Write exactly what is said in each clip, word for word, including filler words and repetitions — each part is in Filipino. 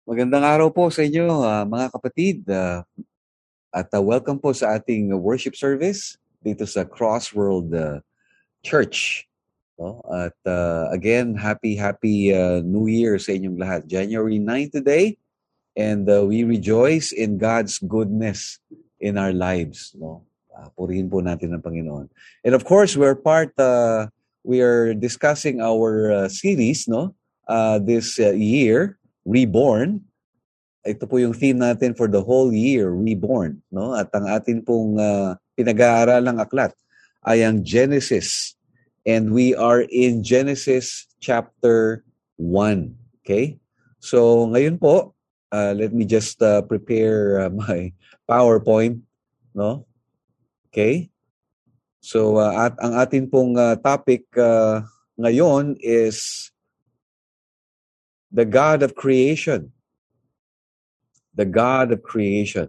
Magandang araw po sa inyo, ah, mga kapatid. ah, at ah, welcome po sa ating worship service dito sa Crossworld ah, Church. No? At ah, again, happy, happy ah, New Year sa inyong lahat. January ninth today, and ah, we rejoice in God's goodness in our lives. No? Ah, purihin po natin ang Panginoon. And of course, we're part, uh, we are discussing our ah, series, no? Uh, this ah, year, Reborn. Ito po yung theme natin for the whole year, Reborn, no? At ang atin pong uh, pinag-aaralang aklat ay ang Genesis. And we are in Genesis chapter one. Okay? So ngayon po, uh, let me just uh, prepare uh, my PowerPoint, no? Okay? So uh, at ang atin pong uh, topic uh, ngayon is the God of creation. The God of creation.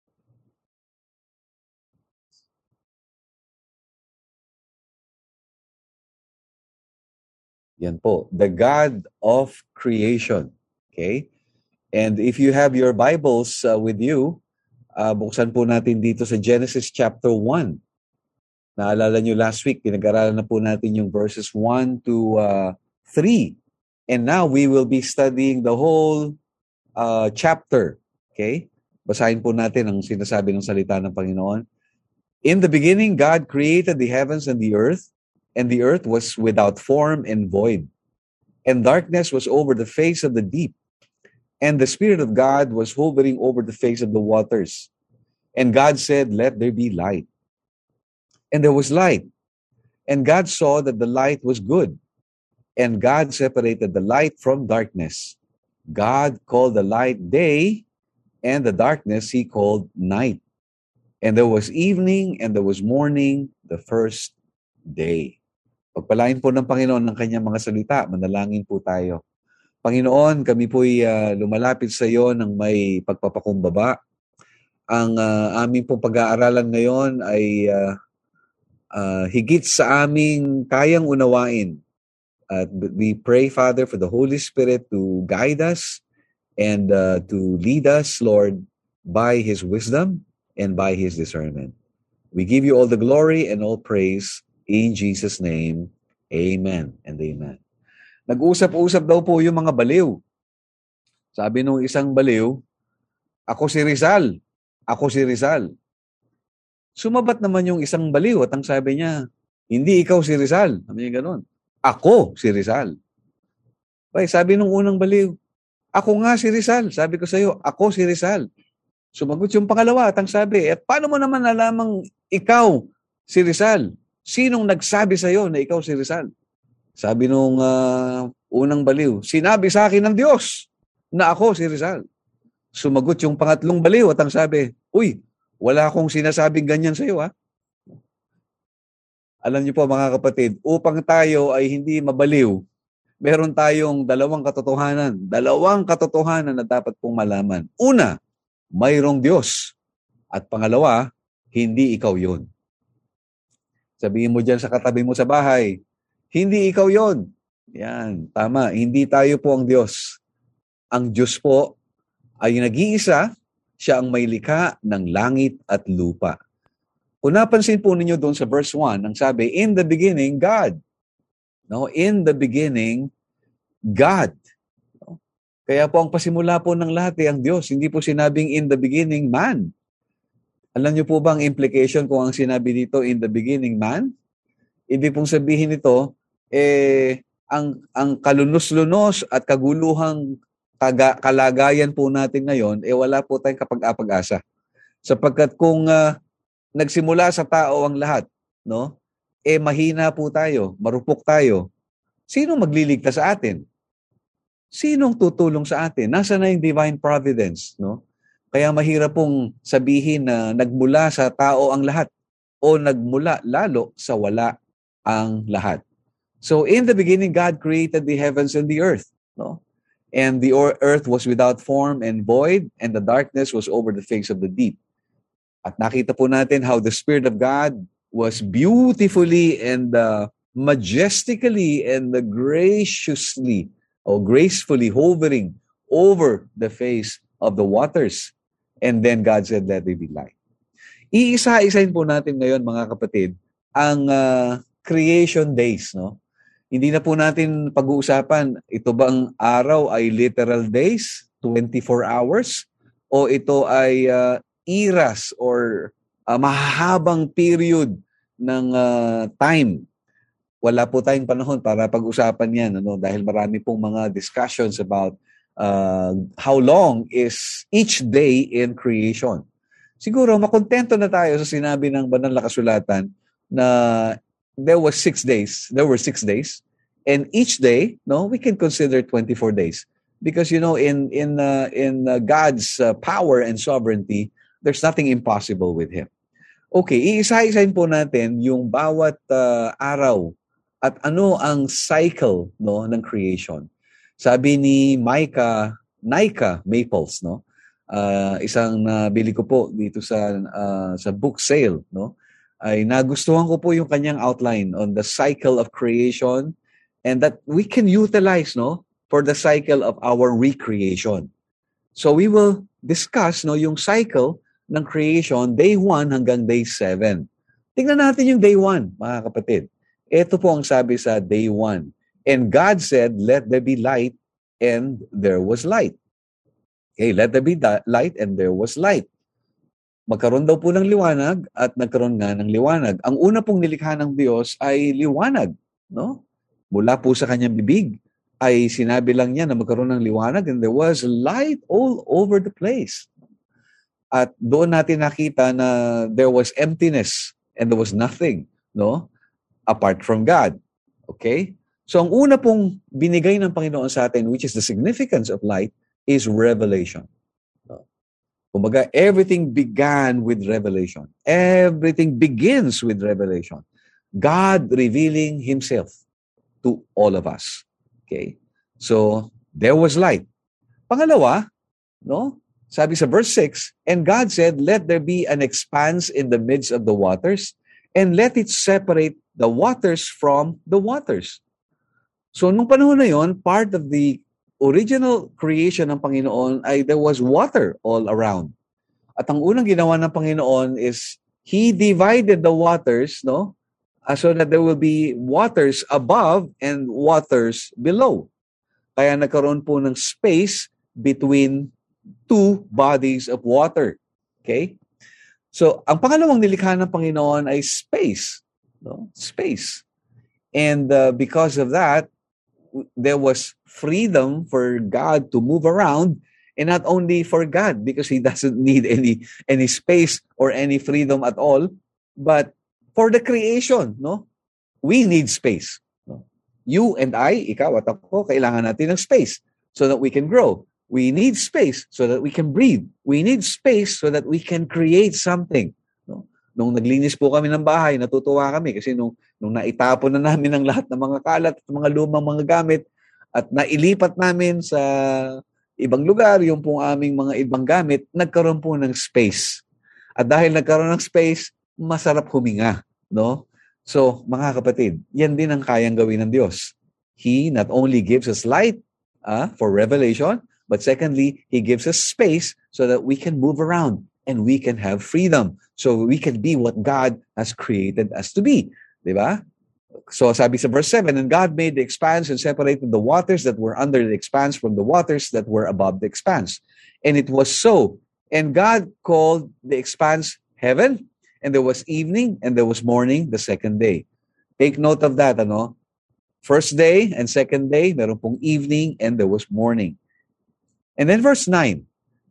Yan po. The God of creation. Okay? And if you have your Bibles uh, with you, uh, buksan po natin dito sa Genesis chapter one. Naalala nyo last week, pinag-aralan na po natin yung verses one to three. And now we will be studying the whole uh, chapter. Okay? Basahin po natin ang sinasabi ng salita ng Panginoon. In the beginning, God created the heavens and the earth, and the earth was without form and void, and darkness was over the face of the deep, and the Spirit of God was hovering over the face of the waters. And God said, "Let there be light." And there was light. And God saw that the light was good. And God separated the light from darkness. God called the light day, and the darkness he called night. And there was evening, and there was morning, the first day. Pagpalain po ng Panginoon ng kanyang mga salita, manalangin po tayo. Panginoon, kami po'y uh, lumalapit sa iyo ng may pagpapakumbaba. Ang uh, aming pong pag-aaralan ngayon ay uh, uh, higit sa aming kayang unawain. At uh, we pray, Father, for the Holy Spirit to guide us and uh, to lead us, Lord, by His wisdom and by His discernment. We give you all the glory and all praise in Jesus' name. Amen and amen. Nag-usap-usap daw po yung mga baliw. Sabi nung isang baliw, ako si Rizal. Ako si Rizal. Sumabat naman yung isang baliw at ang sabi niya, hindi ikaw si Rizal. Sabi niya gano'n. Ako si Rizal. Bay, sabi nung unang baliw, ako nga si Rizal. Sabi ko sa iyo, ako si Rizal. Sumagot yung pangalawa at ang sabi, eh paano mo naman alamang ikaw si Rizal? Sinong nagsabi sa iyo na ikaw si Rizal? Sabi nung uh, unang baliw, sinabi sa akin ng Diyos na ako si Rizal. Sumagot yung pangatlong baliw at ang sabi, uy, wala akong sinasabing ganyan sa iyo, ha? Alam niyo po mga kapatid, upang tayo ay hindi mabaliw, meron tayong dalawang katotohanan. Dalawang katotohanan na dapat pong malaman. Una, mayroong Diyos. At pangalawa, hindi ikaw yun. Sabihin mo dyan sa katabi mo sa bahay, hindi ikaw yon. Yan, tama. Hindi tayo po ang Diyos. Ang Diyos po ay nag-iisa, siya ang may likha ng langit at lupa. Kung napansin po ninyo doon sa verse one, ang sabi, in the beginning, God. No, in the beginning, God. No? Kaya po ang pasimula po ng lahat ay ang Diyos. Hindi po sinabing in the beginning, man. Alam niyo po ba ang implication kung ang sinabi dito in the beginning, man? Ibig pong sabihin nito, eh, ang, ang kalunos-lunos at kaguluhang kaga, kalagayan po natin ngayon, eh wala po tayong kapag-apag-asa. Sapagkat kung uh, nagsimula sa tao ang lahat, no? Eh mahina po tayo, marupok tayo. Sino magliligtas sa atin? Sinong tutulong sa atin? Nasaan na yung divine providence, no? Kaya mahirap pong sabihin na nagmula sa tao ang lahat o nagmula lalo sa wala ang lahat. So in the beginning, God created the heavens and the earth, no? And the earth was without form and void, and the darkness was over the face of the deep. At nakita po natin how the Spirit of God was beautifully and uh, majestically and uh, graciously or gracefully hovering over the face of the waters. And then God said, let there be light. Iisa-isahin po natin ngayon, mga kapatid, ang uh, creation days, no? Hindi na po natin pag-uusapan, ito bang araw ay literal days, twenty-four hours, o ito ay uh, eras or uh, mahahabang period ng uh, time. Wala po tayong panahon para pag-usapan yan, ano? Dahil marami pong mga discussions about uh, how long is each day in creation. Siguro makontento na tayo sa sinabi ng banal na kasulatan na there was six days. There were six days, and each day, no, we can consider twenty-four days, because you know, in in uh, in uh, God's uh, power and sovereignty, there's nothing impossible with Him. Okay, iisa-isahin po natin yung bawat uh, araw at ano ang cycle, no, ng creation. Sabi ni Micah, Nika Maples, no, uh, isang nabili ko po dito sa uh, sa book sale, no, ay nagustuhan ko po yung kanyang outline on the cycle of creation, and that we can utilize, no, for the cycle of our recreation. So we will discuss, no, yung cycle ng creation, day one hanggang day seven. Tingnan natin yung day one, mga kapatid. Ito po ang sabi sa day one. And God said, let there be light, and there was light. Okay, let there be light, and there was light. Magkaroon daw po ng liwanag, at nagkaroon nga ng liwanag. Ang una pong nilikha ng Diyos ay liwanag, no? Mula po sa kanyang bibig, ay sinabi lang niya na magkaroon ng liwanag, and there was light all over the place. At doon natin nakita na there was emptiness and there was nothing, no, apart from God. Okay? So ang una pong binigay ng Panginoon sa atin, which is the significance of light, is revelation. No? Kumbaga, everything began with revelation. Everything begins with revelation. God revealing Himself to all of us. Okay? So, there was light. Pangalawa, no? Sabi sa verse six, and God said, let there be an expanse in the midst of the waters, and let it separate the waters from the waters. So, nung panahon na yon, part of the original creation ng Panginoon ay there was water all around. At ang unang ginawa ng Panginoon is, He divided the waters, no, uh, so that there will be waters above and waters below. Kaya nagkaroon po ng space between two bodies of water. Okay? So, ang pangalawang nilikha ng Panginoon ay space. No? Space. And uh, because of that, there was freedom for God to move around, and not only for God, because He doesn't need any any space or any freedom at all, but for the creation, no? We need space. No? You and I, ikaw at ako, kailangan natin ng space so that we can grow. We need space so that we can breathe. We need space so that we can create something. No? Nung naglinis po kami ng bahay, natutuwa kami kasi nung, nung naitapon na namin ang lahat ng mga kalat at mga lumang mga gamit at nailipat namin sa ibang lugar, yung pong aming mga ibang gamit, nagkaroon po ng space. At dahil nagkaroon ng space, masarap huminga. No? So, mga kapatid, yan din ang kayang gawin ng Diyos. He not only gives us light uh, for revelation, but secondly, He gives us space so that we can move around and we can have freedom. So we can be what God has created us to be. Diba? So sabi sa verse seven, and God made the expanse and separated the waters that were under the expanse from the waters that were above the expanse. And it was so. And God called the expanse heaven, and there was evening, and there was morning the second day. Take note of that, ano? First day and second day, meron pong evening, and there was morning. And then verse nine,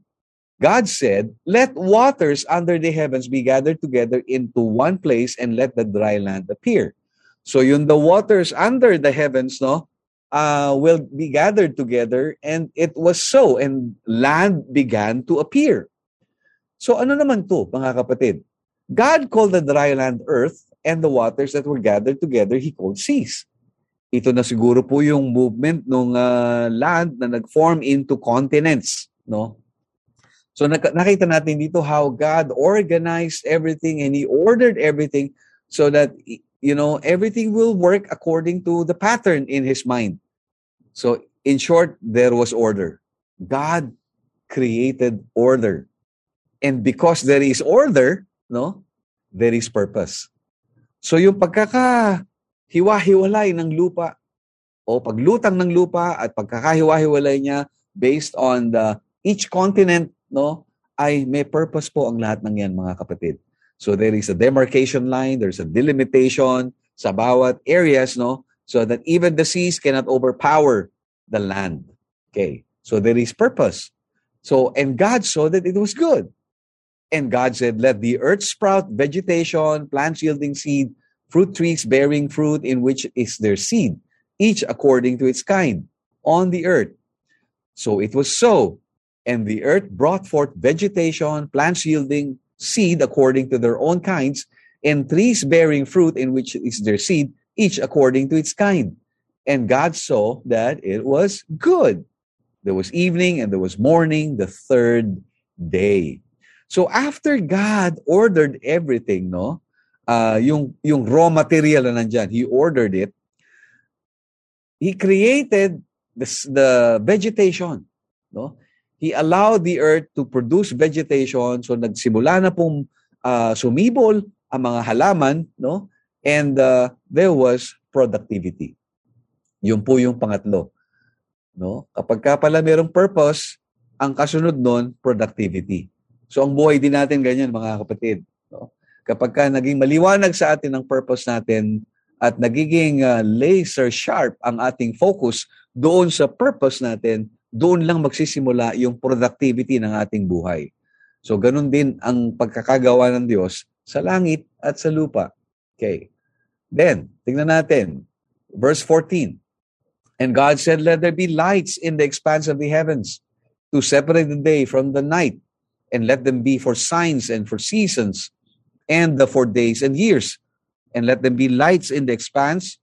God said, let waters under the heavens be gathered together into one place, and let the dry land appear. So yun, the waters under the heavens, no, uh, will be gathered together, and it was so, and land began to appear. So ano naman to, mga kapatid? God called the dry land earth, and the waters that were gathered together, He called seas. Ito na siguro po yung movement ng uh, land na nag-form into continents, no? So nak- nakita natin dito how God organized everything and He ordered everything so that, you know, everything will work according to the pattern in His mind. So in short, there was order. God created order. And because there is order, no, there is purpose. So yung pagkakahiwa-hiwalay ng lupa o paglutang ng lupa at pagkakahiwa-hiwalay niya based on the each continent, no, ay may purpose po ang lahat ng yan, mga kapatid. So there is a demarcation line, there's a delimitation sa bawat areas, no, so that even the seas cannot overpower the land. Okay, so there is purpose. So, and God saw that it was good. And God said, let the earth sprout vegetation, plants yielding seed, fruit trees bearing fruit in which is their seed, each according to its kind, on the earth. So it was so. And the earth brought forth vegetation, plants yielding seed according to their own kinds, and trees bearing fruit in which is their seed, each according to its kind. And God saw that it was good. There was evening and there was morning, the third day. So after God ordered everything, no, uh, yung yung raw material na nandyan, He ordered it. He created the, the vegetation, no. He allowed the earth to produce vegetation. So nagsimula na pong uh, sumibol ang mga halaman, no, and uh, there was productivity. Yun po yung pangatlo, no. Kapag ka pala merong purpose, ang kasunod nun, productivity. So ang buhay din natin ganyan, mga kapatid. No? Kapag ka naging maliwanag sa atin ang purpose natin at nagiging uh, laser sharp ang ating focus doon sa purpose natin, doon lang magsisimula yung productivity ng ating buhay. So ganun din ang pagkakagawa ng Diyos sa langit at sa lupa. Okay. Then, tingnan natin. Verse fourteen. And God said, let there be lights in the expanse of the heavens to separate the day from the night, and let them be for signs and for seasons, and the for days and years. And let them be lights in the expanse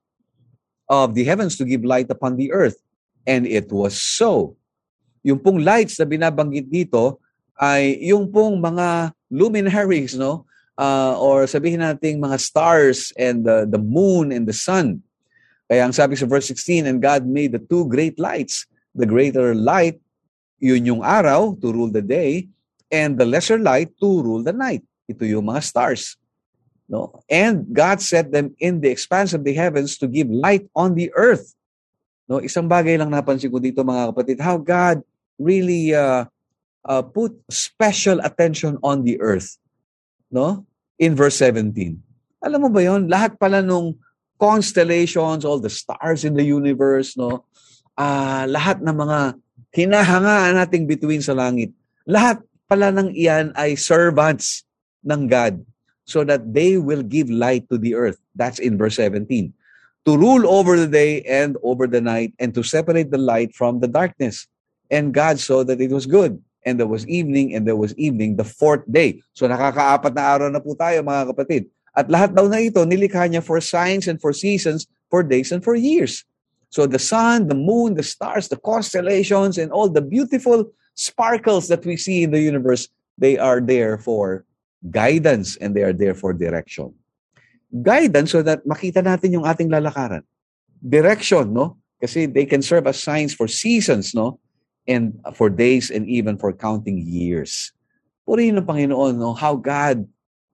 of the heavens to give light upon the earth. And it was so. Yung pong lights na binabanggit dito ay yung pong mga luminaries, no? Uh, or sabihin natin mga stars and the, the moon and the sun. Kaya ang sabi sa verse sixteen, and God made the two great lights. The greater light, yun yung araw to rule the day, and the lesser light to rule the night. Ito yung mga stars. No? And God set them in the expanse of the heavens to give light on the earth. No? Isang bagay lang napansin ko dito, mga kapatid, how God really uh, uh, put special attention on the earth. No? In verse seventeen. Alam mo ba yon? Lahat pala nung constellations, all the stars in the universe, no? Uh, lahat ng mga hinahangaan nating bituin sa langit, lahat pala ng iyan ay servants ng God so that they will give light to the earth. That's in verse seventeen. To rule over the day and over the night, and to separate the light from the darkness. And God saw that it was good. And there was evening, and there was evening the fourth day. So nakakaapat na araw na po tayo, mga kapatid. At lahat daw na ito, nilikha niya for signs and for seasons, for days and for years. So the sun, the moon, the stars, the constellations, and all the beautiful sparkles that we see in the universe, they are there for guidance and they are there for direction. Guidance so that makita natin yung ating lalakaran. Direction, no? Kasi they can serve as signs for seasons, no? And for days and even for counting years. Purihin ng Panginoon, no? How God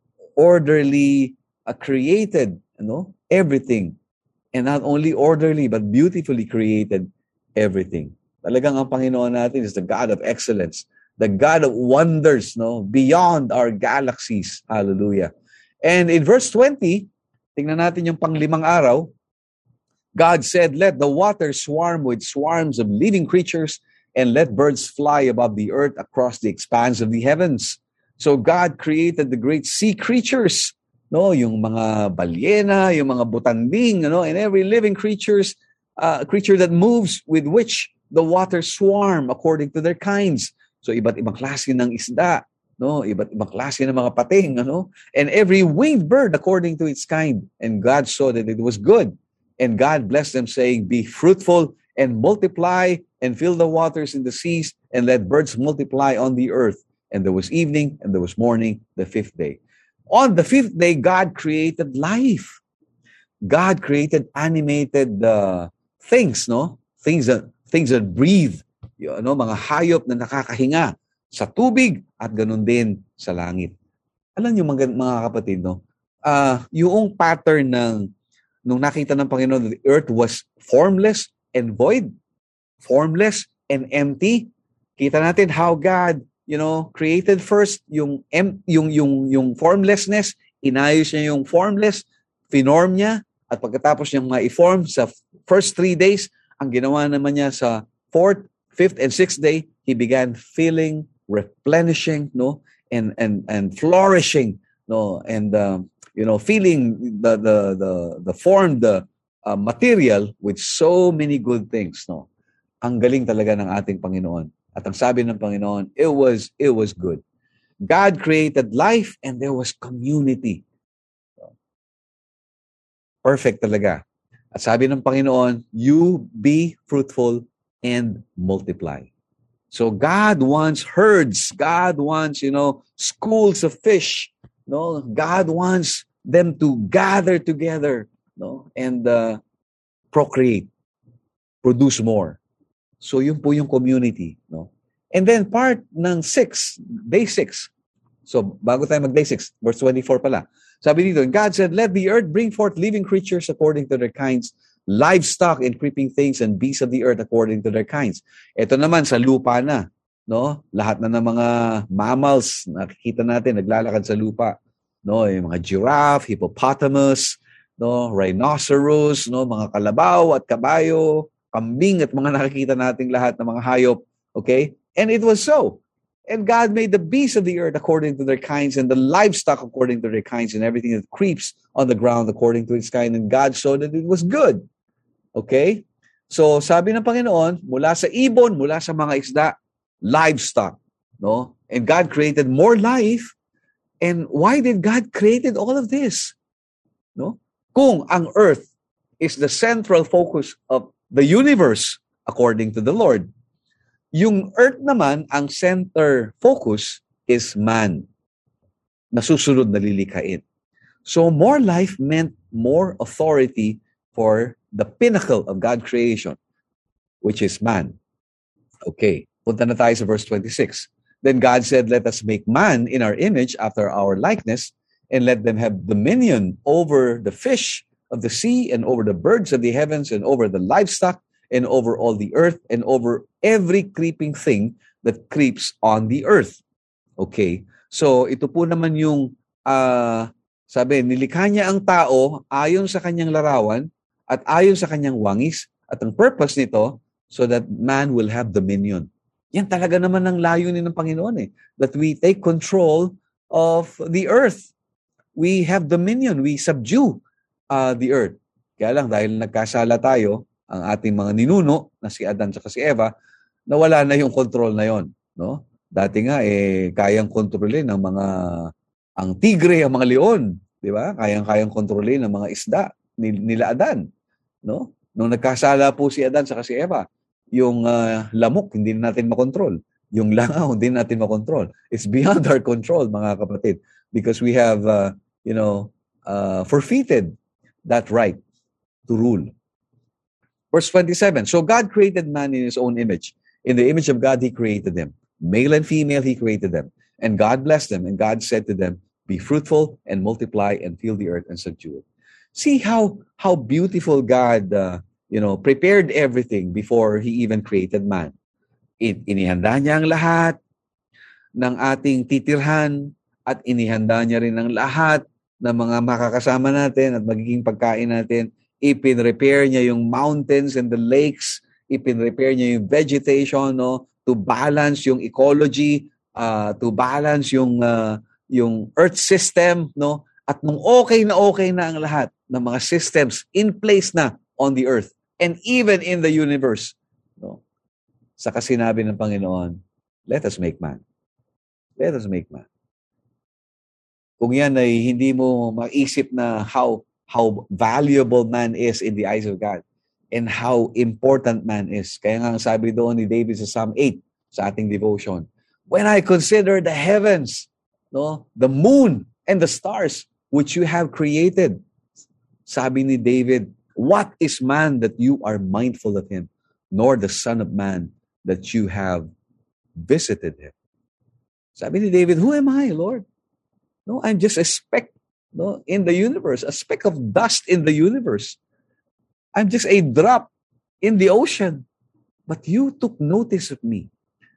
orderly uh, created, you know, everything. And not only orderly, but beautifully created everything. Talagang ang Panginoon natin is the God of excellence, the God of wonders, no, beyond our galaxies. Hallelujah. And in verse twenty, tingnan natin yung panglimang araw, God said, let the waters swarm with swarms of living creatures, and let birds fly above the earth across the expanse of the heavens. So God created the great sea creatures, no, yung mga balyena, yung mga butanding, no, and every living creatures, uh, creature that moves with which the waters swarm according to their kinds. So iba't ibang klase ng isda, no, iba't ibang klase ng mga pating, ano, and every winged bird according to its kind. And God saw that it was good. And God blessed them, saying, be fruitful and multiply and fill the waters in the seas, and let birds multiply on the earth. And there was evening, and there was morning, the fifth day. On the fifth day, God created life. God created animated uh, things, no? Things that things that breathe. yung, ano, mga hayop na nakakahinga sa tubig at ganun din sa langit. Alam niyo mga, mga kapatid, no? Uh, yung pattern ng nung nakita ng Panginoon, the earth was formless and void, formless and empty. Kita natin how God, you know, created first yung yung yung yung formlessness, inayos niya yung formless, finorm niya, at pagkatapos niyang ma-form sa first three days, ang ginawa naman niya sa fourth, fifth, and sixth day, he began filling, replenishing, no, and and and flourishing, no, and um, you know, filling the the the the formed the uh, material with so many good things, no. Ang galing talaga ng ating Panginoon. At ang sabi ng Panginoon, it was it was good. God created life and there was community. Perfect talaga. At sabi ng Panginoon, you be fruitful and multiply. So God wants herds. God wants, you know, schools of fish. No, God wants them to gather together, no, and uh, procreate, produce more. So yun po yung community, no. And then part ng six, day six. So bago tayo mag day six, verse twenty-four pala. Sabi dito, God said, let the earth bring forth living creatures according to their kinds, livestock and creeping things, and beasts of the earth according to their kinds. Ito naman sa lupa na, no? Lahat na ng mga mammals nakikita natin naglalakad sa lupa, no? Yung mga giraffe, hippopotamus, no, rhinoceros, no, mga kalabaw at kabayo, kambing at mga nakikita nating lahat ng mga hayop, okay? And it was so. And God made the beasts of the earth according to their kinds, and the livestock according to their kinds, and everything that creeps on the ground according to its kind. And God saw that it was good. Okay? So, sabi ng Panginoon, mula sa ibon, mula sa mga isda, livestock. No? And God created more life. And why did God created all of this? No? Kung ang earth is the central focus of the universe, according to the Lord, yung earth naman, ang center focus is man. Nasusunod na lilikhain. So more life meant more authority for the pinnacle of God's creation, which is man. Okay, punta na tayo sa verse twenty-six. Then God said, let us make man in our image after our likeness, and let them have dominion over the fish of the sea, and over the birds of the heavens, and over the livestock, and over all the earth, and over every creeping thing that creeps on the earth. Okay? So, ito po naman yung, uh, sabi, nilikha niya ang tao ayon sa kanyang larawan at ayon sa kanyang wangis, at ang purpose nito, so that man will have dominion. Yan talaga naman ang layunin ng Panginoon eh. That we take control of the earth. We have dominion. We subdue uh, the earth. Kaya lang, dahil nagkasala tayo, ang ating mga ninuno, na si Adan at si Eva, nawala na yung control na yon, no? Dati nga, eh, kayang kontrolin ng mga, ang tigre, ang mga leon, di ba? Kayang-kayang kontrolin ng mga isda, nila Adan, no? Nung nagkasala po si Adan at si Eva, yung uh, lamok, hindi natin makontrol. Yung langaw, hindi natin makontrol. It's beyond our control, mga kapatid, because we have, uh, you know, uh, forfeited that right to rule. Verse twenty-seven, so God created man in his own image. In the image of God, he created them. Male and female, he created them. And God blessed them, and God said to them, be fruitful and multiply and fill the earth and subdue it. See how how beautiful God, uh, you know, prepared everything before he even created man. In, inihanda niya ang lahat ng ating titirhan, at inihanda niya rin ang lahat ng mga makakasama natin at magiging pagkain natin. Ipin-repair niya yung mountains and the lakes, ipin-repair niya yung vegetation, no, to balance yung ecology, uh, to balance yung uh, yung earth system, no, at nung okay na okay na ang lahat ng mga systems in place na on the earth and even in the universe, no, saka sinabi ng Panginoon, let us make man. Let us make man. Kung yan ay hindi mo maisip na how how valuable man is in the eyes of God and how important man is. Kaya nga sabi doon ni David sa Psalm eight, sa ating devotion, when I consider the heavens, no, the moon and the stars which you have created, sabi ni David, what is man that you are mindful of him, nor the son of man that you have visited him. Sabi ni David, who am I, Lord? No, I'm just a speck, no, in the universe, a speck of dust in the universe. I'm just a drop in the ocean. But you took notice of me.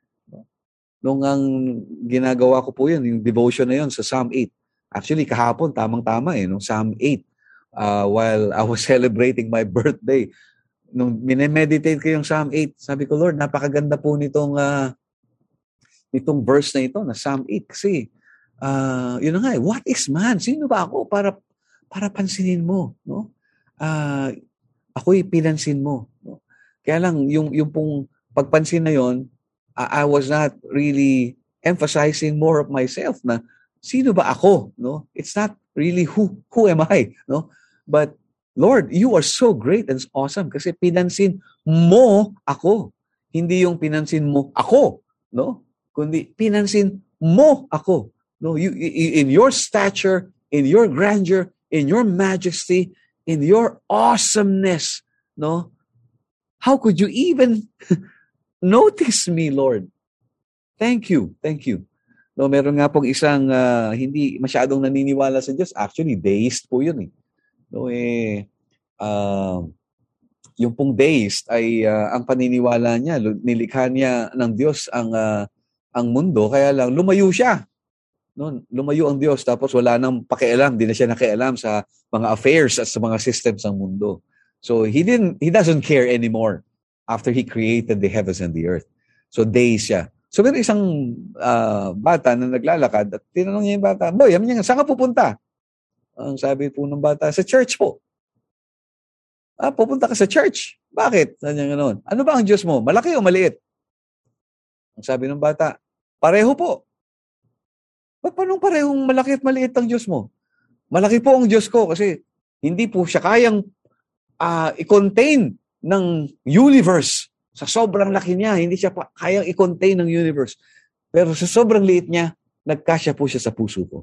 Nung ang ginagawa ko po yun, yung devotion na yun sa Psalm eight. Actually, kahapon, tamang-tama eh, nung Psalm eight, uh, while I was celebrating my birthday, nung minemeditate ko yung Psalm eight, sabi ko, Lord, napakaganda po nitong, uh, nitong verse na ito, na Psalm eight. Kasi, uh, yun na nga, what is man? Sino ba ako para, para pansinin mo? No? Uh, ako'y pinansin mo. No? Kaya lang, yung, yung pong pagpansin na yon, I, I was not really emphasizing more of myself na sino ba ako? No? It's not really who who am I? No? But Lord, you are so great and awesome kasi pinansin mo ako. Hindi yung pinansin mo ako, no? Kundi pinansin mo ako. No, you in your stature, in your grandeur, in your majesty, in your awesomeness, no? How could you even notice me, Lord? Thank you. Thank you. No, meron nga pong isang uh, hindi masyadong naniniwala sa Diyos. Actually, deist po yun eh. No, eh, uh, yung pong deist ay uh, ang paniniwala niya, nilikha niya ng Diyos ang uh, ang mundo, kaya lang lumayo siya. No, lumayo ang Diyos tapos wala nang pakialam, di na siya nakialam sa mga affairs at sa mga systems ng mundo. So he didn't he doesn't care anymore after he created the heavens and the earth. So deist siya. So meron isang uh, bata na naglalakad at tinanong niya yung bata, boy, sabi niya, saan ka pupunta? Ang sabi po ng bata, sa church po. Ah, pupunta ka sa church. Bakit? Sabi niya gano'n. Ano ba ang Diyos mo? Malaki o maliit? Ang sabi ng bata, pareho po. Ba't paano parehong malaki at maliit ang Diyos mo? Malaki po ang Diyos ko kasi hindi po siya kayang uh, i-contain ng universe. Sa sobrang laki niya, hindi siya pa kayang i-contain ng universe. Pero sa sobrang liit niya, nagkasya po siya sa puso ko.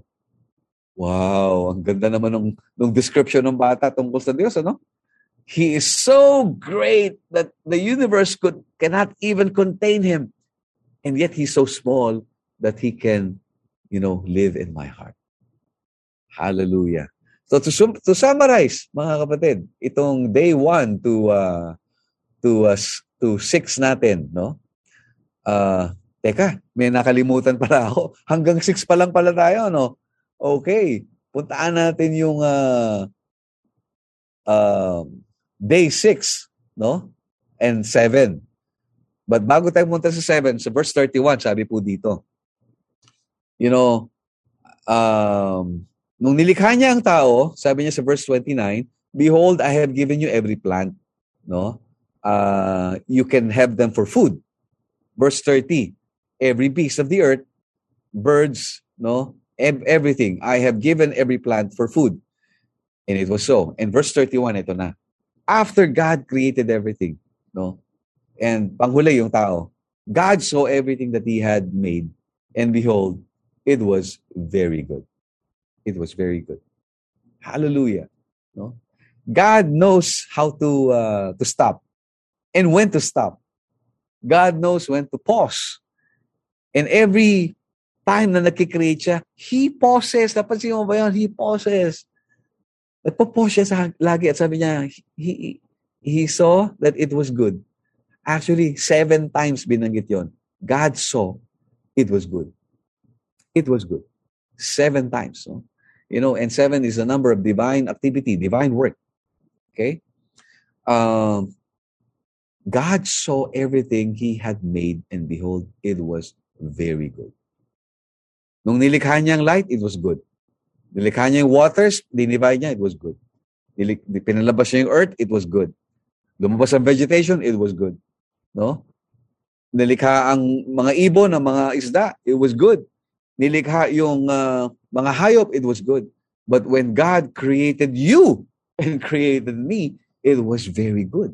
Wow, ang ganda naman ng, ng description ng bata tungkol sa Diyos, ano? He is so great that the universe could cannot even contain him. And yet he's so small that he can, you know, live in my heart. Hallelujah. So to, to summarize, mga kapatid, itong day one to uh, to uh, to six natin, no? Uh, teka, may nakalimutan pala ako. Hanggang six pa lang pala tayo, no? Okay, puntaan natin yung uh, uh, day six, no? And seven. But bago tayo punta sa seven, sa verse thirty-one, sabi po dito, you know, um, nung nilikha niya ang tao, sabi niya sa verse twenty-nine, behold, I have given you every plant, no? Uh, you can have them for food. Verse thirty, every beast of the earth, birds, no? Everything. I have given every plant for food. And it was so. And verse thirty-one, ito na. After God created everything, no? And panghuli yung tao, God saw everything that He had made. And behold, it was very good. It was very good. Hallelujah. No? God knows how to uh, to stop and when to stop. God knows when to pause. And every time na nagkikreate siya, He pauses. Napansin mo ba yun? He pauses. Nagpo-pause siya sa, lagi at sabi niya, he, he saw that it was good. Actually, seven times binanggit yon. God saw it was good. It was good. Seven times. No? You know, and seven is a number of divine activity, divine work. Okay? Um, God saw everything He had made, and behold, it was very good. Nung nilikha niya ang light, it was good. Nilikha niya yung waters, dinivide niya, it was good. Nilik- pinalabas niya yung earth, it was good. Lumabas ang vegetation, it was good. No? Nilikha ang mga ibon, ang mga isda, it was good. Nilikha yung uh, mga hayop, it was good. But when God created you and created me, it was very good.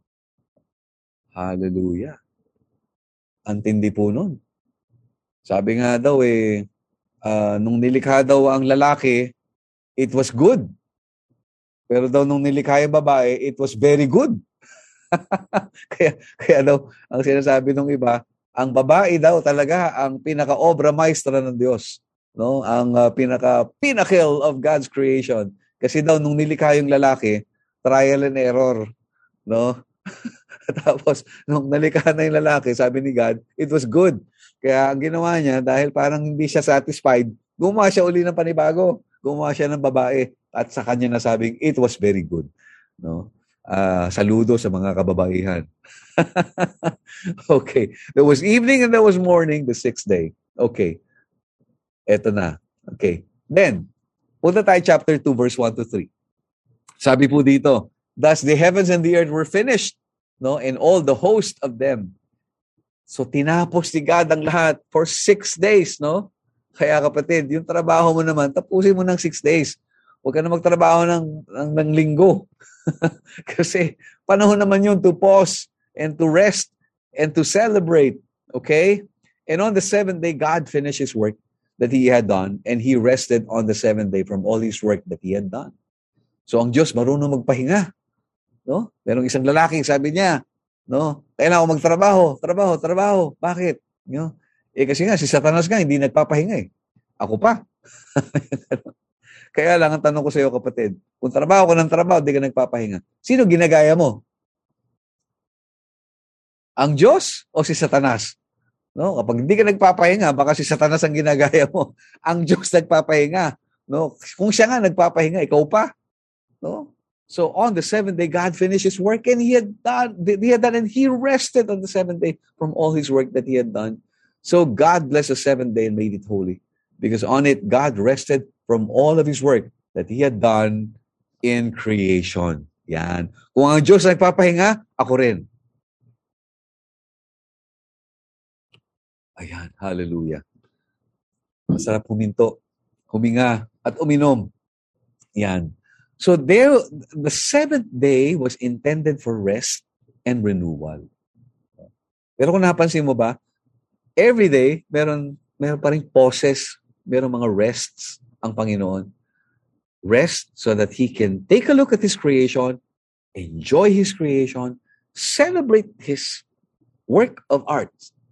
Hallelujah. Antindi po nun. Sabi nga daw eh, uh, nung nilikha daw ang lalaki, it was good. Pero daw nung nilikha yung babae, it was very good. kaya, kaya daw, ang sinasabi ng iba, ang babae daw talaga ang pinaka-obra maestra ng Diyos. No? Ang uh, pinaka-pinnacle of God's creation. Kasi daw, nung nilikha yung lalaki, trial and error. No? Tapos, nung nalikha na yung lalaki, sabi ni God, it was good. Kaya ang ginawa niya, dahil parang hindi siya satisfied, gumawa siya uli ng panibago. Gumawa siya ng babae. At sa kanya nasabing, it was very good. No? Uh, saludo sa mga kababaihan. Okay. There was evening and there was morning the sixth day. Okay. Eto na. Okay. Then, punta tayo chapter two, verse one to three. Sabi po dito, thus the heavens and the earth were finished, no, and all the host of them. So, tinapos ni God ang lahat for six days, no? Kaya kapatid, yung trabaho mo naman, tapusin mo ng six days. Huwag ka na magtrabaho ng, ng, ng linggo. Kasi panahon naman yun to pause and to rest and to celebrate. Okay? And on the seventh day, God finished His work that He had done, and He rested on the seventh day from all His work that He had done. So ang Diyos marunong magpahinga. No? Merong isang lalaki, sabi niya, no, kailangan ko magtrabaho, trabaho, trabaho. Bakit? You know? Eh kasi nga, si Satanas nga, hindi nagpapahinga eh. Ako pa. Kaya lang, ang tanong ko sa iyo, kapatid, kung trabaho ka ng trabaho, di ka nagpapahinga. Sino ginagaya mo? Ang Diyos o si Satanas? No? Kapag hindi ka nagpapahinga, baka si Satanas ang ginagaya mo. Ang Diyos nagpapahinga. No? Kung siya nga nagpapahinga, ikaw pa. No? So on the seventh day, God finished His work, and He had done, He had done, and He rested on the seventh day from all His work that He had done. So God blessed the seventh day and made it holy, because on it God rested from all of His work that He had done in creation. Yan. Kung ang Diyos nagpapahinga, ako rin. Ayan, hallelujah. Masarap huminto, huminga, at uminom. Yan. So there, the seventh day was intended for rest and renewal. Pero kung napansin mo ba, every day, meron, meron pa rin pauses, meron mga rests ang Panginoon. Rest so that He can take a look at His creation, enjoy His creation, celebrate His work of art.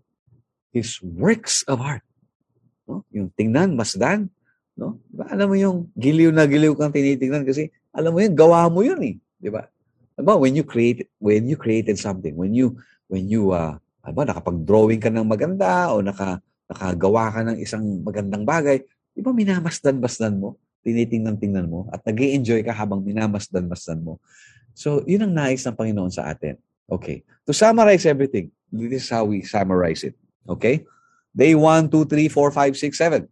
His works of art. No? Yung tingnan, masdan. No? Diba? Alam mo yung giliw na giliw kang tinitingnan kasi alam mo yun, gawa mo yun eh. Di ba? Diba? When you create, when you created something, when you, when you, uh, diba, nakapag-drawing ka ng maganda o naka, nakagawa ka ng isang magandang bagay, di ba minamasdan-masdan mo? Tinitingnan-tingnan mo at nag-i-enjoy ka habang minamasdan-masdan mo. So, yun ang nais ng Panginoon sa atin. Okay. To summarize everything, this is how we summarize it. Okay? Day one, two, three, four, five, six, seven.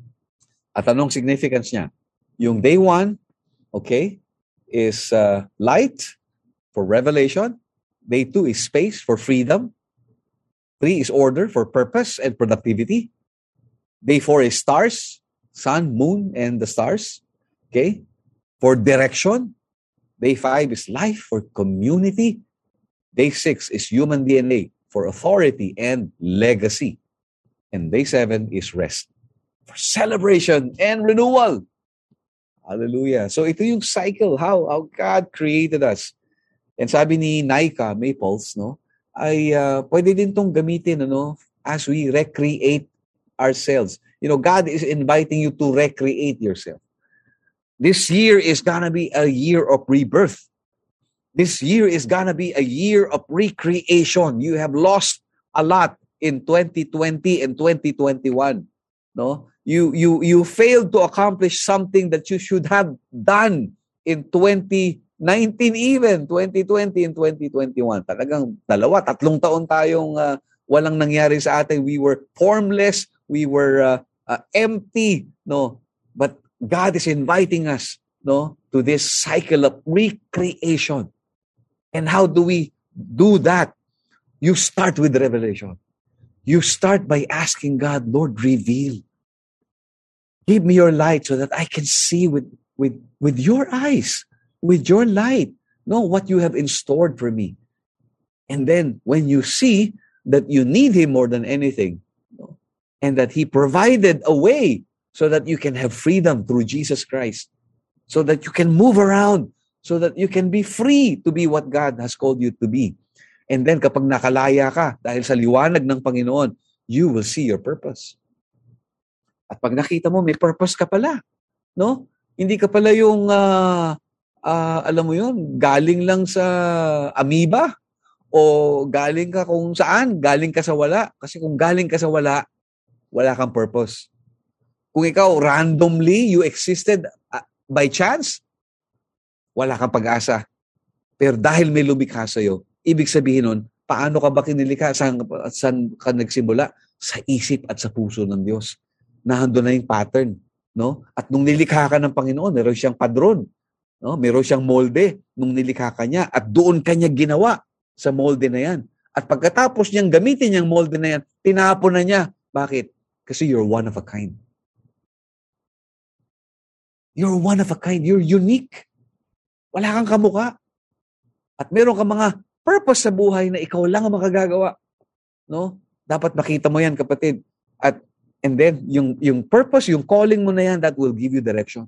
At anong significance niya? Yung day one, okay, is uh, light for revelation. Day two is space for freedom. Three is order for purpose and productivity. Day four is stars, sun, moon, and the stars. Okay? For direction. Day five is life for community. Day six is human D N A for authority and legacy. And day seven is rest for celebration and renewal. Hallelujah. So ito yung cycle, how, how God created us. And sabi ni Nika Maples, no, ay uh, pwede din tong gamitin ano, as we recreate ourselves. You know, God is inviting you to recreate yourself. This year is gonna be a year of rebirth. This year is gonna be a year of recreation. You have lost a lot in twenty twenty and twenty twenty-one. No? You you you failed to accomplish something that you should have done in twenty nineteen even, twenty twenty and twenty twenty-one. Talagang dalawa, tatlong taon tayong uh, walang nangyari sa atin. We were formless, we were uh, uh, empty, no? But God is inviting us, no, to this cycle of recreation. And how do we do that? You start with revelation. You start by asking God, Lord, reveal. Give me your light so that I can see with, with, with your eyes, with your light, know what you have in stored for me. And then when you see that you need Him more than anything, no, and that He provided a way so that you can have freedom through Jesus Christ, so that you can move around so that you can be free to be what God has called you to be. And then kapag nakalaya ka dahil sa liwanag ng Panginoon, you will see your purpose. At pag nakita mo, may purpose ka pala. No? Hindi ka pala yung, uh, uh, alam mo yun, galing lang sa amoeba o galing ka kung saan, galing ka sa wala. Kasi kung galing ka sa wala, wala kang purpose. Kung ikaw randomly, you existed uh, by chance, wala kang pag-asa. Pero dahil may lumikha sa'yo, ibig sabihin nun, paano ka ba kinilikha? Saan, saan ka nagsimula? Sa isip at sa puso ng Diyos. Nahando na yung pattern. No? At nung nilikha ka ng Panginoon, meron siyang padron. No? Meron siyang molde nung nilikha ka niya. At doon kanya ginawa sa molde na yan. At pagkatapos niyang gamitin yung molde na yan, tinapon na niya. Bakit? Kasi you're one of a kind. You're one of a kind. You're unique. Wala kang kamukha. At meron kang mga purpose sa buhay na ikaw lang ang makagagawa. No? Dapat makita mo yan, kapatid. At and then, yung, yung purpose, yung calling mo na yan, that will give you direction.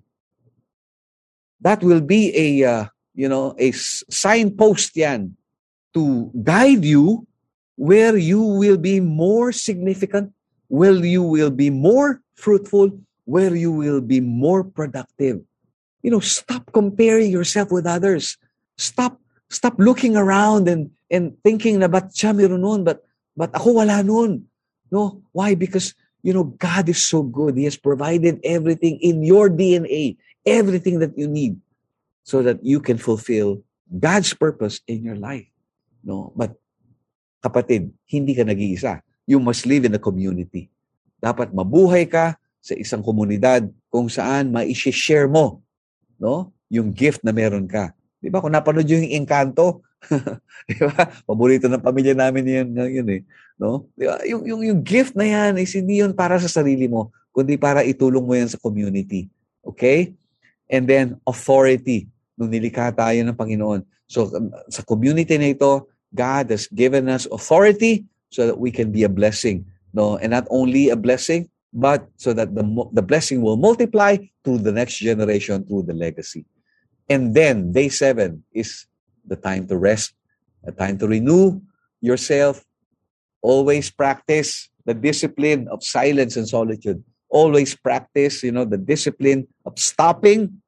That will be a, uh, you know, a signpost yan to guide you where you will be more significant, where you will be more fruitful, where you will be more productive. You know, stop comparing yourself with others. Stop stop looking around and and thinking na ba't siya meron nun, but but ako wala nun. No, why? Because you know, God is so good. He has provided everything in your D N A, everything that you need so that you can fulfill God's purpose in your life. No, but kapatid, hindi ka nag-iisa. You must live in a community. Dapat mabuhay ka sa isang komunidad kung saan ma-share mo, no, yung gift na meron ka. Di ba? Kung napanood yung Encanto, di ba? Paborito ng pamilya namin yun, yun eh. No? Di ba? Yung, yung, yung gift na yan is hindi yun para sa sarili mo, kundi para itulong mo yan sa community. Okay? And then, authority. Nung nilikha tayo ng Panginoon. So, sa community na ito, God has given us authority so that we can be a blessing. No? And not only a blessing, but so that the, the blessing will multiply to the next generation through the legacy. And then, day seven is the time to rest, a time to renew yourself. Always practice the discipline of silence and solitude. Always practice, you know, the discipline of stopping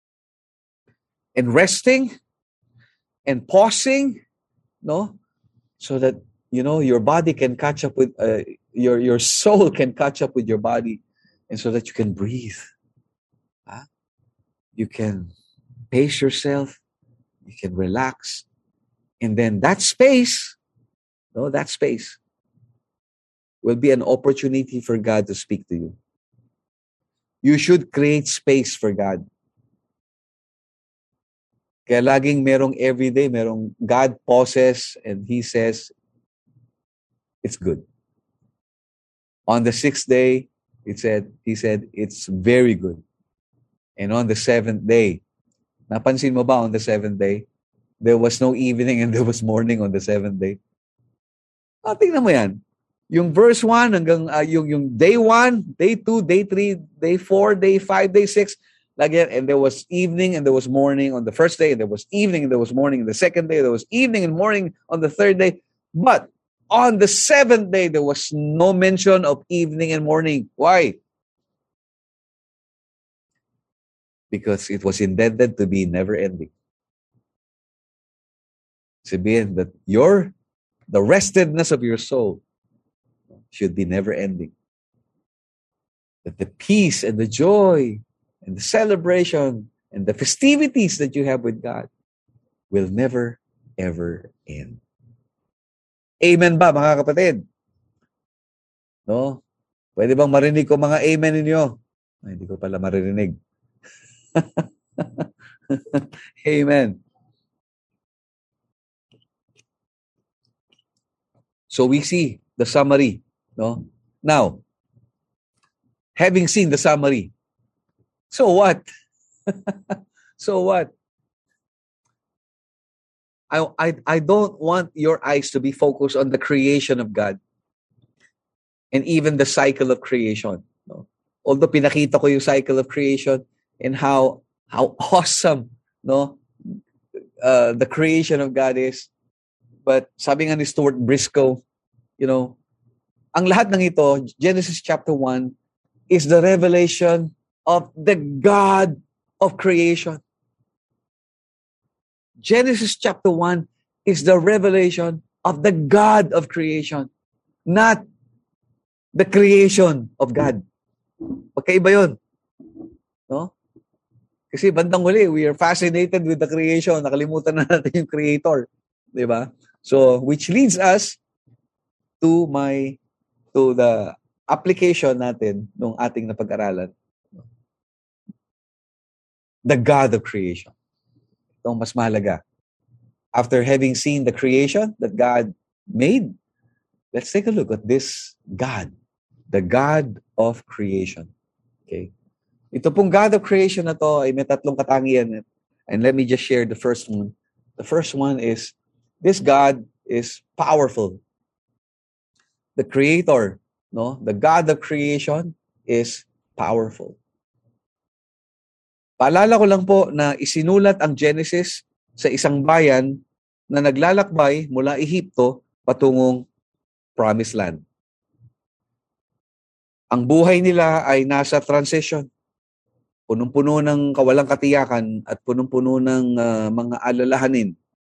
and resting and pausing, no? So that, you know, your body can catch up with, uh, your, your soul can catch up with your body, and so that you can breathe. Huh? You can pace yourself, you can relax, and then that space, no, that space will be an opportunity for God to speak to you. You should create space for God. Kaya laging merong everyday, merong God pauses and He says, it's good. On the sixth day, it said, He said, it's very good. And on the seventh day, napansin mo ba on the seventh day? There was no evening and there was morning on the seventh day. Ah, tingnan mo yan. Yung verse one hanggang uh, yung, yung day one, day two, day three, day four, day five, day six, lagyan, and there was evening and there was morning on the first day, and there was evening and there was morning on the second day, there was evening and morning on the third day. But on the seventh day, there was no mention of evening and morning. Why? Because it was intended to be never-ending. Sabihin that your, the restedness of your soul should be never-ending. That the peace and the joy and the celebration and the festivities that you have with God will never, ever end. Amen ba, mga kapatid? No? Pwede bang marinig ko mga amen ninyo? Ay, hindi ko pala maririnig. Amen. So we see the summary, no? Now, having seen the summary, so what? So what? I, I, I don't want your eyes to be focused on the creation of God and even the cycle of creation. No? Although pinakita ko yung cycle of creation and how how awesome, no, uh, the creation of God is. But sabi nga ni Stuart Briscoe, you know, ang lahat ng ito, Genesis chapter one, is the revelation of the God of creation. Genesis chapter one is the revelation of the God of creation, not the creation of God. Magkaiba yun. No? Kasi bandang huli, we are fascinated with the creation. Nakalimutan na natin yung creator. Diba? So, which leads us to my, to the application natin nung ating napag-aralan. The God of creation. Ito ang mas mahalaga. After having seen the creation that God made, let's take a look at this God. The God of creation. Okay? Ito pong God of creation na to ay may tatlong katangian. And let me just share the first one. The first one is, this God is powerful. The Creator, no? The God of creation is powerful. Paalala ko lang po na isinulat ang Genesis sa isang bayan na naglalakbay mula Ehipto patungong Promised Land. Ang buhay nila ay nasa transition. Punong-puno ng kawalang katiyakan at punong-puno ng uh, mga alalahanin.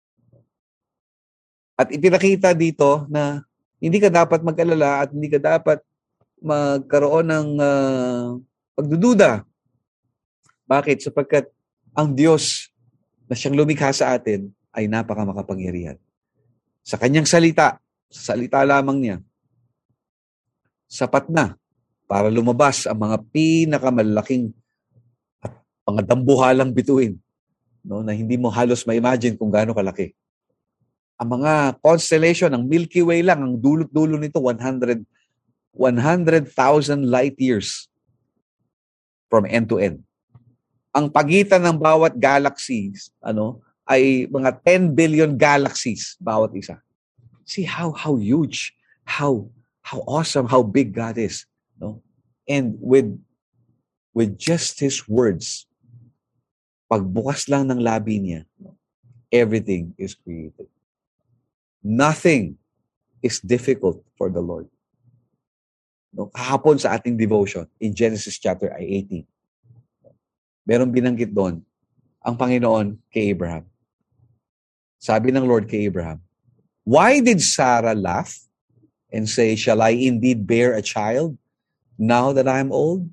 At ipinakita dito na hindi ka dapat mag-alala at hindi ka dapat magkaroon ng uh, pagdududa. Bakit? Sapagkat ang Diyos na siyang lumikha sa atin ay napakamakapangyarihan. Sa kanyang salita, sa salita lamang niya, sapat na para lumabas ang mga pinakamalaking at mga dambuhalang bituin, no, na hindi mo halos ma-imagine kung gaano kalaki. Ang mga constellation, ang Milky Way lang, ang dulot-dulo nito, one hundred thousand light years from end to end. Ang pagitan ng bawat galaxies, ano, ay mga ten billion galaxies bawat isa. See how how huge, how how awesome, how big God is, no? And with with just His words, pagbukas lang ng labi niya, everything is created. Nothing is difficult for the Lord. No? Kahapon sa ating devotion in Genesis chapter eighteen, merong binanggit doon ang Panginoon kay Abraham. Sabi ng Lord kay Abraham, "Why did Sarah laugh and say, 'Shall I indeed bear a child now that I am old?'"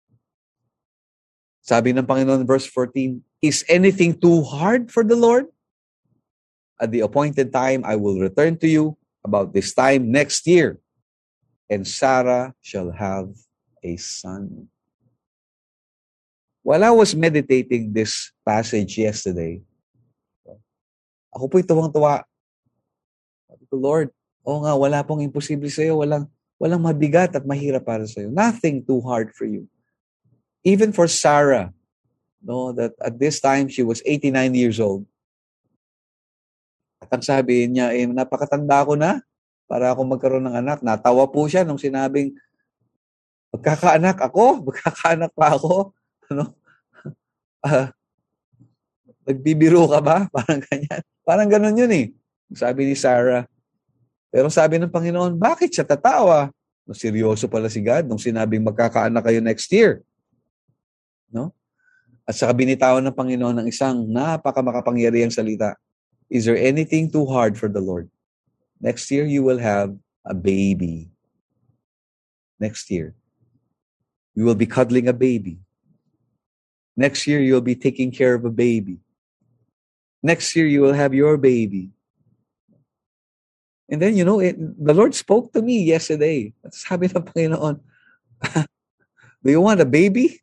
Sabi ng Panginoon, verse fourteen, "Is anything too hard for the Lord? At the appointed time, I will return to you about this time next year, and Sarah shall have a son." While I was meditating this passage yesterday, ako po'y tuwang-tuwa. Sabi ko, Lord, oo nga, wala pong imposible sa'yo. Walang, walang mabigat at mahirap para sa'yo. Nothing too hard for you. Even for Sarah, no, that at this time, she was eighty-nine years old. At ang sabi niya, eh, napakatanda ko na para ako magkaroon ng anak. Natawa po siya nung sinabing, magkakaanak ako? Magkakaanak pa ako? Ano? Uh, nagbibiro ka ba? Parang ganyan. Parang ganun yun eh. Sabi ni Sarah. Pero sabi ng Panginoon, bakit siya tatawa? No, seryoso pala si God nung sinabing magkakaanak kayo next year. No? At sa binitawan ng Panginoon ng isang napakamakapangyarihang salita, "Is there anything too hard for the Lord? Next year, you will have a baby. Next year, you will be cuddling a baby. Next year, you'll be taking care of a baby. Next year, you will have your baby." And then, you know, it, the Lord spoke to me yesterday. At sabi ng Panginoon, "Do you want a baby?"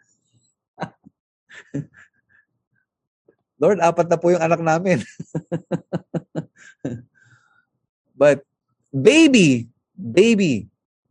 Lord, apat na po yung anak namin. But baby, baby,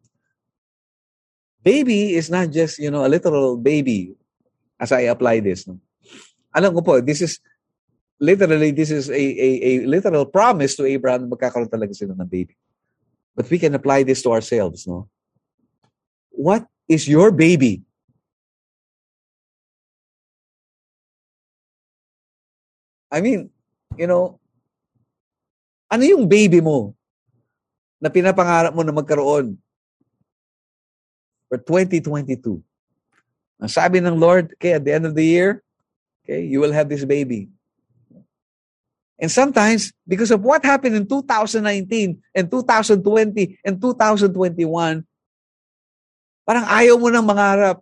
baby is not just, you know, a literal baby as I apply this. No? Alam ko po, this is, literally, this is a, a, a literal promise to Abraham, magkakaroon talaga sila ng baby. But we can apply this to ourselves, no? What is your baby? I mean, You know, ano yung baby mo na pinapangarap mo na magkaroon for twenty twenty-two? Ang sabi ng Lord, okay, at the end of the year, okay, you will have this baby. And sometimes, because of what happened in two thousand nineteen and two thousand twenty and two thousand twenty-one, parang ayaw mo nang mangarap.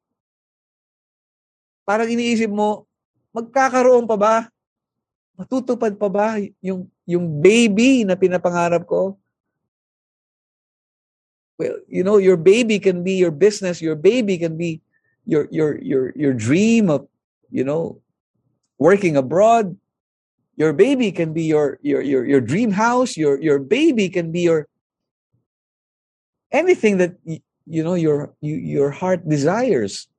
Parang iniisip mo, magkakaroon pa ba? Matutupad pa ba yung, yung baby na pinapangarap ko? Well, you know, your baby can be your business. Your baby can be your your your your dream of, you know, working abroad. Your baby can be your your your your dream house. Your your baby can be your anything that you know your you, your heart desires.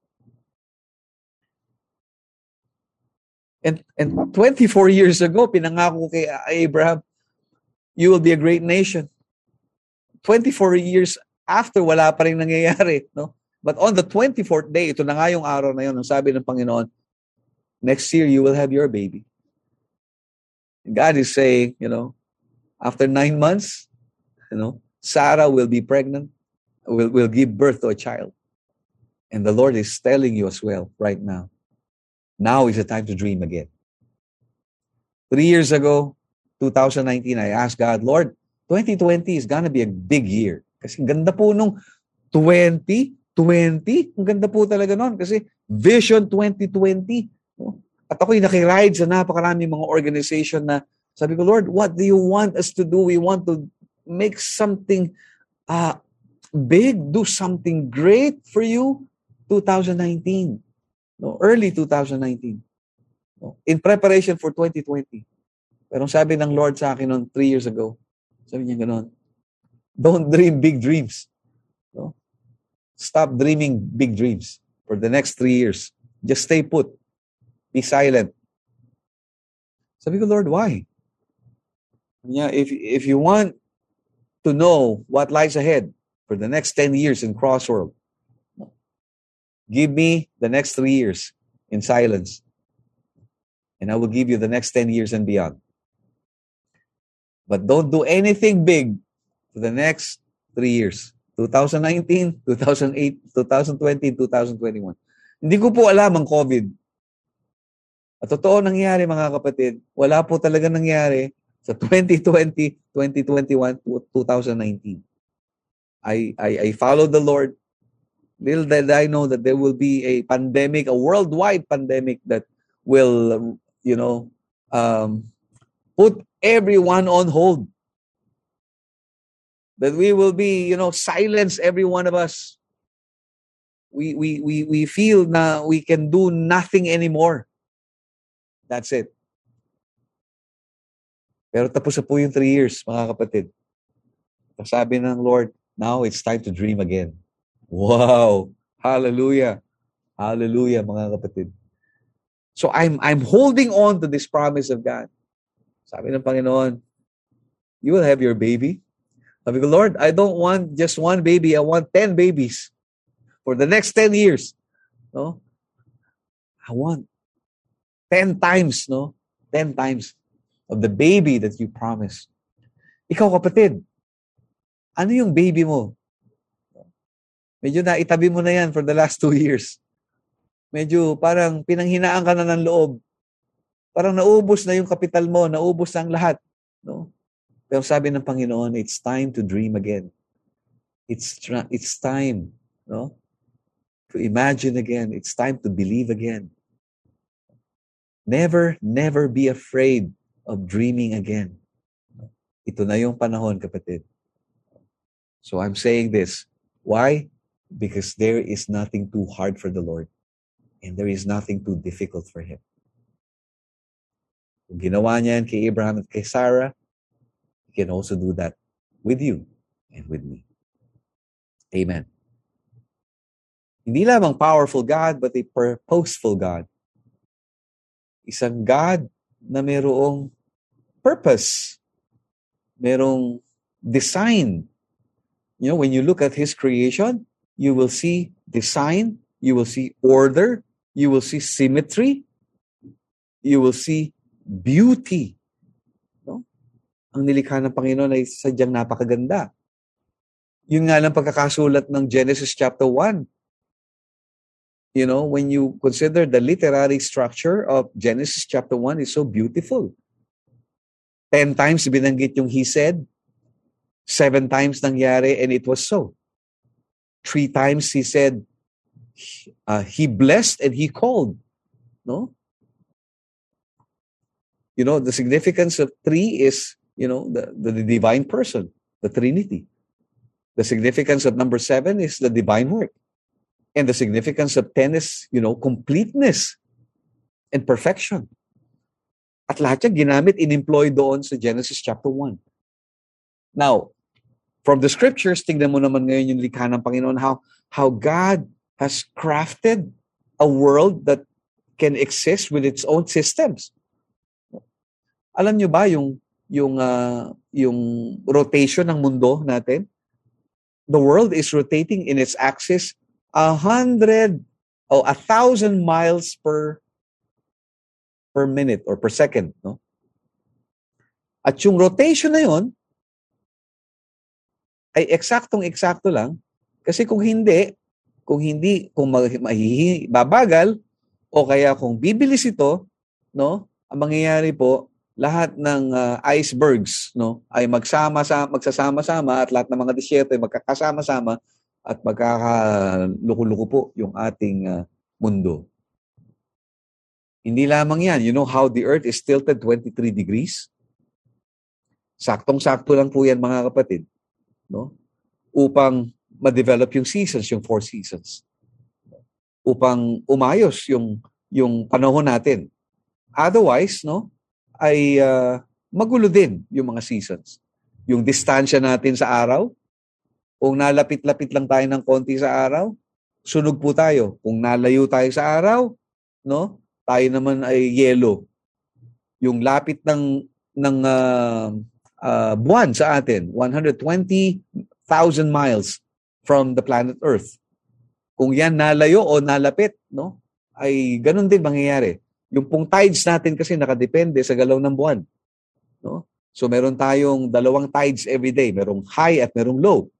And and twenty-four years ago, pinangako kay Abraham, you will be a great nation. twenty-four years after, wala pa rin nangyayari, no? But on the twenty-fourth day, ito na nga yung araw na yun, ang sabi ng Panginoon, next year you will have your baby. God is saying, you know, after nine months, you know, Sarah will be pregnant, will, will give birth to a child. And the Lord is telling you as well right now, now is the time to dream again. Three years ago, two thousand nineteen, I asked God, Lord, twenty twenty is gonna be a big year. Kasi ganda po nung twenty twenty. Ang ganda po talaga nun. Kasi Vision twenty twenty. At ako'y nakiride sa napakaraming mga organization na sabi ko, Lord, what do you want us to do? We want to make something uh, big, do something great for you. twenty nineteen. No, early twenty nineteen. No, in preparation for twenty twenty. Pero sabi ng Lord sa akin noon three years ago, sabi niya gano'n, don't dream big dreams. No? Stop dreaming big dreams for the next three years. Just stay put. Be silent. Sabi ko, Lord, why? Yeah, if if you want to know what lies ahead for the next ten years in Crossworld, give me the next three years in silence. And I will give you the next ten years and beyond. But don't do anything big for the next three years. twenty nineteen, two thousand eight, twenty twenty, twenty twenty-one. Hindi ko po alam ang COVID. At totoo nangyari, mga kapatid, wala po talaga nangyari sa twenty twenty, twenty twenty-one, twenty nineteen. I, I, I followed the Lord. Little did I know that there will be a pandemic, a worldwide pandemic that will, you know, um, put everyone on hold. That we will be, you know, silence every one of us. We, we, we, we feel na we can do nothing anymore. That's it. Pero tapos na po yung three years, mga kapatid. Sabi ng Lord, now it's time to dream again. Wow! Hallelujah! Hallelujah, mga kapatid. So I'm I'm holding on to this promise of God. Sabi ng Panginoon, you will have your baby. Sabi ko, Lord, I don't want just one baby. I want ten babies for the next ten years. No? I want ten times, no? Ten times of the baby that you promised. Ikaw, kapatid, ano yung baby mo? Medyo na itabi mo na yan for the last two years. Medyo parang pinanghinaan ka na ng loob. Parang naubos na yung kapital mo, naubos na ang lahat. No? Pero sabi ng Panginoon, it's time to dream again. It's it's time, no? To imagine again. It's time to believe again. Never, never be afraid of dreaming again. Ito na yung panahon, kapatid. So I'm saying this. Why? Because there is nothing too hard for the Lord. And there is nothing too difficult for Him. Kung ginawa niya yan kay Abraham at kay Sarah, He can also do that with you and with me. Amen. Hindi lamang powerful God, but a purposeful God. Isang God na mayroong purpose, mayroong design. You know, when you look at His creation, you will see design, you will see order, you will see symmetry, you will see beauty ang nilikha ng Panginoon ay sadyang napakaganda. Yun nga lang pagkakasulat ng Genesis chapter one. You know, when you consider the literary structure of Genesis chapter one is so beautiful. Ten times binanggit yung he said, seven times nangyari and it was so. Three times he said, uh, he blessed and he called. No? You know, the significance of three is, you know, the, the, the divine person, the Trinity. The significance of number seven is the divine work. And the significance of ten is, you know, completeness and perfection. At lahat yan ginamit, in-employ doon sa Genesis chapter one. Now, from the scriptures, tingnan mo naman ngayon yung likha ng Panginoon, how, how God has crafted a world that can exist with its own systems. Alam nyo ba yung, yung, uh, yung rotation ng mundo natin? The world is rotating in its axis a hundred or a thousand miles per per minute or per second, no? At yung rotation na yon ay eksaktong-eksakto lang kasi kung hindi, kung hindi, kung mahihi, babagal o kaya kung bibilis ito, no? Ang mangyayari po, lahat ng uh, icebergs, no, ay magsama-sama, magsasama-sama at lahat ng mga disyerto ay magkakasama-sama at magkakaluko-luko po yung ating uh, mundo. Hindi lamang yan. You know how the earth is tilted twenty-three degrees? Saktong-sakto lang po yan, mga kapatid. No? Upang ma-develop yung seasons, yung four seasons. Upang umayos yung, yung panahon natin. Otherwise, no, ay uh, magulo din yung mga seasons. Yung distansya natin sa araw, kung nalapit-lapit lang tayo ng konti sa araw, sunog po tayo. Kung nalayo tayo sa araw, no, tayo naman ay yelo. Yung lapit ng ng uh, uh, buwan sa atin, one hundred twenty thousand miles from the planet Earth. Kung yan nalayo o nalapit, no, ay ganun din mangyayari. Yung pong tides natin kasi nakadepende sa galaw ng buwan. No? So meron tayong dalawang tides every day. Merong high at merong low.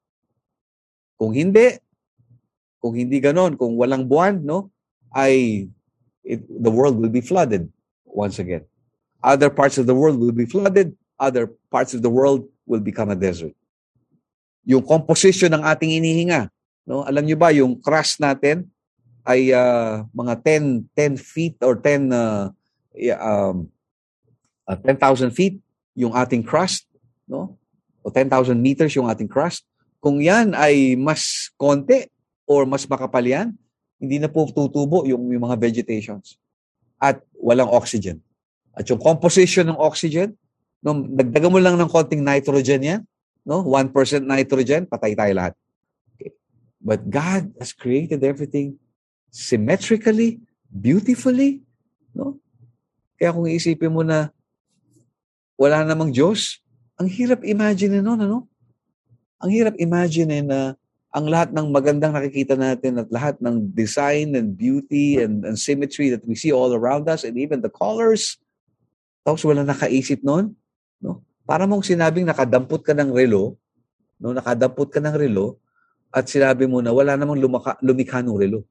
Kung hindi, kung hindi ganon, kung walang buwan, no, ay it, the world will be flooded once again. Other parts of the world will be flooded. Other parts of the world will become a desert. Yung composition ng ating inihinga, no, alam nyo ba, yung crust natin ay uh, mga ten feet or ten uh, um, uh, ten thousand feet yung ating crust, no? O ten thousand meters yung ating crust. Kung yan ay mas konti or mas makapal yan, hindi na po tutubo yung, yung mga vegetations. At walang oxygen. At yung composition ng oxygen, no, dagdagan mo lang ng konting nitrogen yan, no? one percent nitrogen, patay tayo lahat. Okay. But God has created everything symmetrically, beautifully, no? Kaya kung iisipin mo na wala namang Diyos, ang hirap imagine nun, ano? Ang hirap imagine na ang lahat ng magandang nakikita natin at lahat ng design and beauty and, and symmetry that we see all around us and even the colors, tapos wala nakaisip nun, no? Para mong sinabing nakadampot ka ng relo, no? Nakadampot ka ng relo at sinabi mo na wala namang lumaka, lumikha ng relo.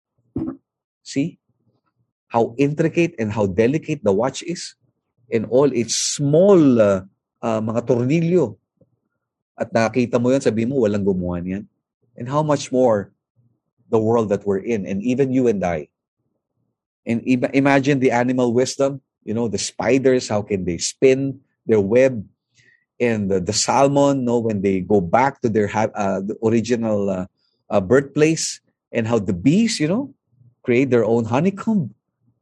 See how intricate and how delicate the watch is and all its small uh, uh, mga tornilyo. At nakita mo yan, sabi mo, walang gumawa niyan. And how much more the world that we're in, and even you and I. And ima- imagine the animal wisdom, you know, the spiders, how can they spin their web? And the, the salmon, no, when they go back to their ha- uh, the original uh, uh, birthplace, and how the bees, you know, create their own honeycomb.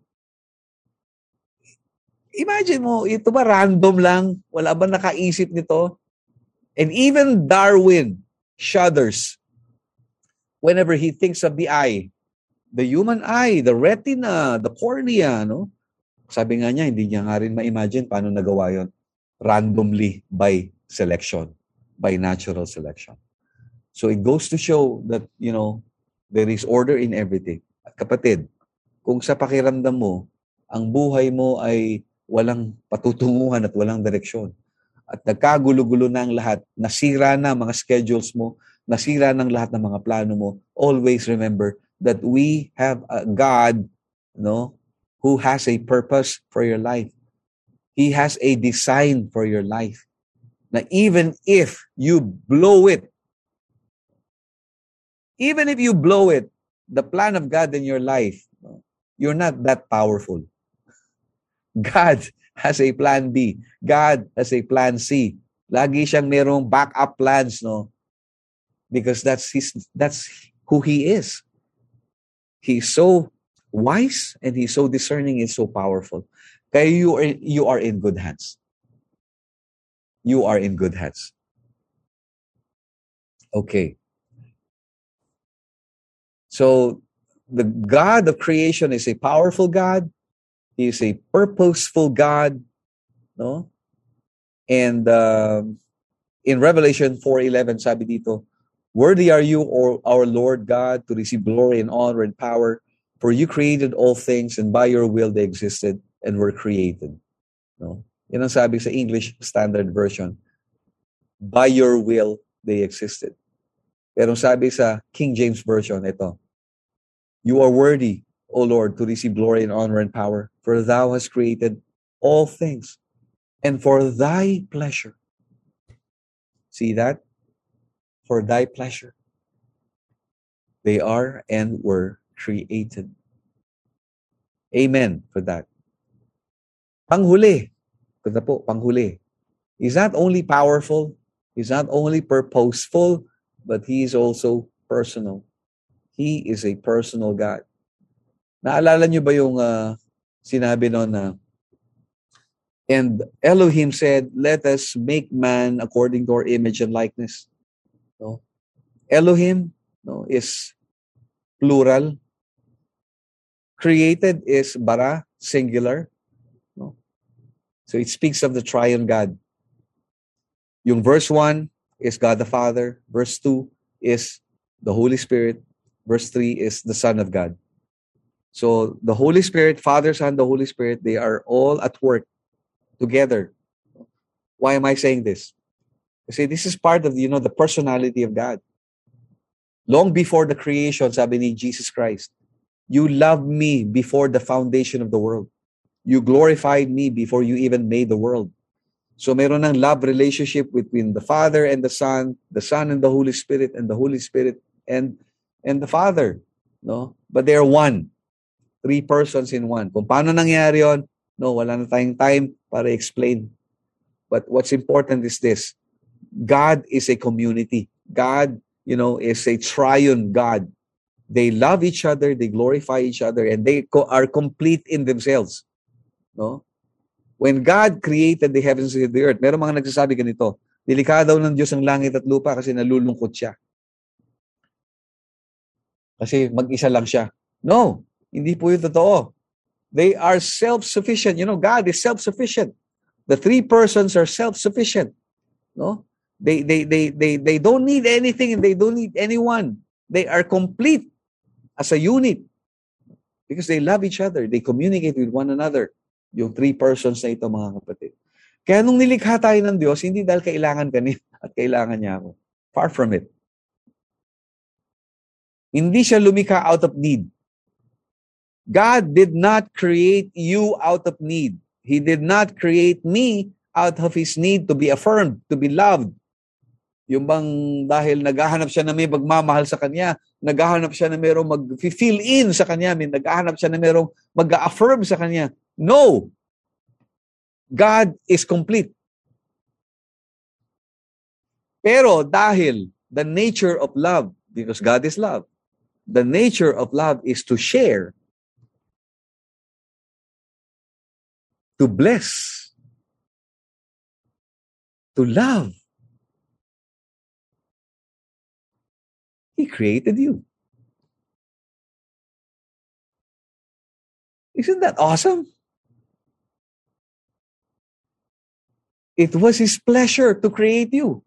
Imagine mo, ito ba random lang? Wala ba nakaisip nito? And even Darwin shudders whenever he thinks of the eye. The human eye, the retina, the cornea, no? Sabi nga niya, hindi niya nga rin ma-imagine paano nagawa yun. Randomly by selection, by natural selection. So it goes to show that, you know, there is order in everything. At kapatid, kung sa pakiramdam mo, ang buhay mo ay walang patutunguhan at walang direksyon, at nagkagulo-gulo na ang lahat, nasira na mga schedules mo, nasira ng lahat ng mga plano mo, always remember that we have a God, no, who has a purpose for your life. He has a design for your life. Na even if you blow it, even if you blow it, the plan of God in your life, you're not that powerful. God has a plan B. God has a plan C. Lagi siyang merong backup plans, no? Because that's his, that's who He is. He's so wise and He's so discerning and so powerful. Kaya you are, you are in good hands. You are in good hands. Okay. So, the God of creation is a powerful God. He is a purposeful God, no? And um, in Revelation four eleven, sabi dito, worthy are you, O our Lord God, to receive glory and honor and power, for you created all things, and by your will they existed and were created. No? Yan ang sabi sa English Standard Version. By your will they existed. Pero sabi sa King James Version, ito, you are worthy, O Lord, to receive glory and honor and power, for thou hast created all things, and for thy pleasure. See that? For thy pleasure. They are and were created. Amen for that. Panghuli. Ito po, panghuli. He's not only powerful, He's not only purposeful, but He is also personal. He is a personal God. Naalala niyo ba yung uh, sinabi noon na, and Elohim said, let us make man according to our image and likeness. No? Elohim, no, is plural. Created is bara, singular. No? So it speaks of the triune God. Yung verse one is God the Father. Verse two is the Holy Spirit. Verse three is the Son of God. So the Holy Spirit, Father, Son, the Holy Spirit, they are all at work together. Why am I saying this? Kasi this is part of, you know, the personality of God. Long before the creation, sabi ni Jesus Christ, you loved me before the foundation of the world. You glorified me before you even made the world. So meron ng love relationship between the Father and the Son, the Son and the Holy Spirit, and the Holy Spirit and and the Father. No? But they are one. Three persons in one. Kung paano nangyari yon, no, wala na tayong time para explain. But what's important is this. God is a community. God, you know, is a triune God. They love each other, they glorify each other, and they co- are complete in themselves. No? When God created the heavens and the earth, meron mga nagsasabi ganito, nilikha daw ng Diyos ang langit at lupa kasi nalulungkot siya. Kasi mag-isa lang siya. No, hindi po yun totoo. They are self-sufficient. You know, God is self-sufficient. The three persons are self-sufficient. No? They, they, they, they, they don't need anything and they don't need anyone. They are complete as a unit because they love each other. They communicate with one another. Yung three persons na ito, mga kapatid. Kaya nung nilikha tayo ng Diyos, hindi dahil kailangan ka niya at kailangan niya ako. Far from it. Hindi siya lumikha out of need. God did not create you out of need. He did not create me out of His need to be affirmed, to be loved. Yung bang dahil naghahanap siya na may magmamahal sa Kanya, naghahanap siya na mayroong mag-fill in sa Kanya, may naghahanap siya na mayroong mag-affirm sa Kanya. No! God is complete. Pero dahil the nature of love, because God is love, the nature of love is to share, to bless, to love. He created you. Isn't that awesome? It was His pleasure to create you.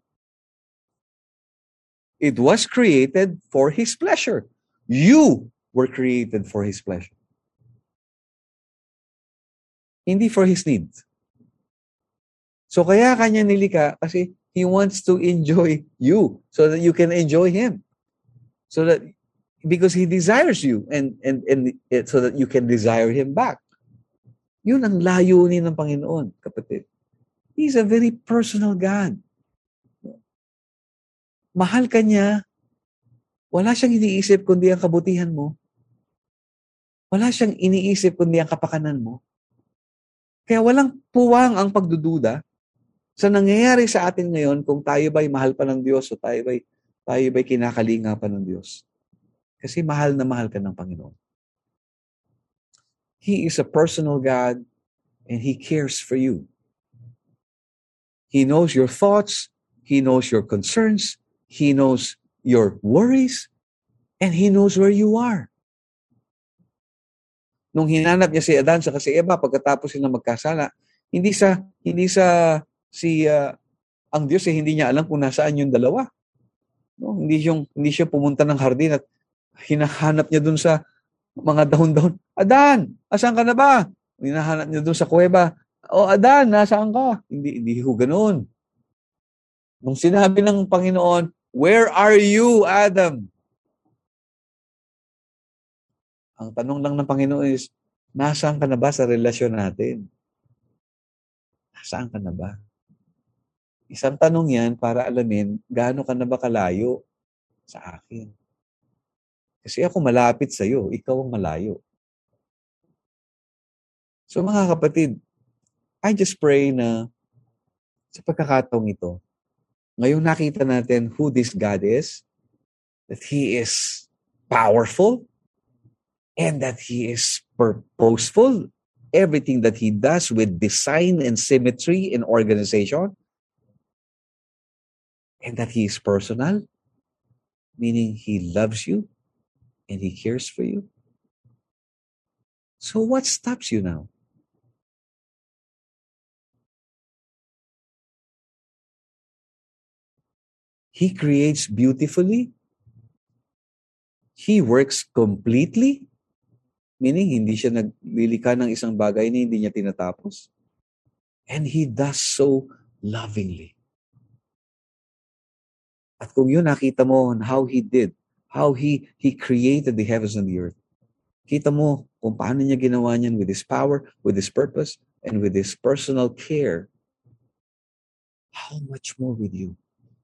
It was created for His pleasure. You were created for His pleasure. Hindi for His needs. So kaya kanya nilikha kasi He wants to enjoy you so that you can enjoy Him. So that, because He desires you and, and, and it, so that you can desire Him back. Yun ang layunin ng Panginoon, kapatid. He's a very personal God. Mahal ka niya. Wala siyang iniisip kundi ang kabutihan mo. Wala siyang iniisip kundi ang kapakanan mo. Kaya walang puwang ang pagdududa sa nangyayari sa atin ngayon kung tayo ba'y mahal pa ng Diyos o tayo ba'y, tayo ba'y kinakalinga pa ng Diyos. Kasi mahal na mahal ka ng Panginoon. He is a personal God and He cares for you. He knows your thoughts. He knows your concerns. He knows your worries. And He knows where you are. Nung hinanap niya si Adan sa si Eva pagkatapos sila magkasala, hindi sa hindi sa si uh, ang Diyos eh hindi niya alam kung nasaan yung dalawa. No, hindi yung hindi siya pumunta ng hardin at hinahanap niya dun sa mga dahon-dahon. Adan, asan ka na ba? Hinahanap niya dun sa kuweba. O Adan, nasaan ka? Hindi hindi ho ganoon. Nung sinabi ng Panginoon, "Where are you, Adam?" Ang tanong lang ng Panginoon is, nasaan ka na ba sa relasyon natin? Nasaan ka na ba? Isang tanong yan para alamin gaano ka na ba kalayo sa akin. Kasi ako malapit sa iyo, ikaw ang malayo. So mga kapatid, I just pray na sa pagkakataong ito, ngayong nakita natin who this God is, that He is powerful, and that He is purposeful. Everything that He does with design and symmetry and organization. And that He is personal, meaning He loves you and He cares for you. So what stops you now? He creates beautifully. He works completely. Meaning, hindi siya naglilikha ng isang bagay na hindi niya tinatapos. And He does so lovingly. At kung yun nakita mo how He did, how He He created the heavens and the earth, kita mo kung paano niya ginawa niyan with His power, with His purpose, and with His personal care. How much more with you?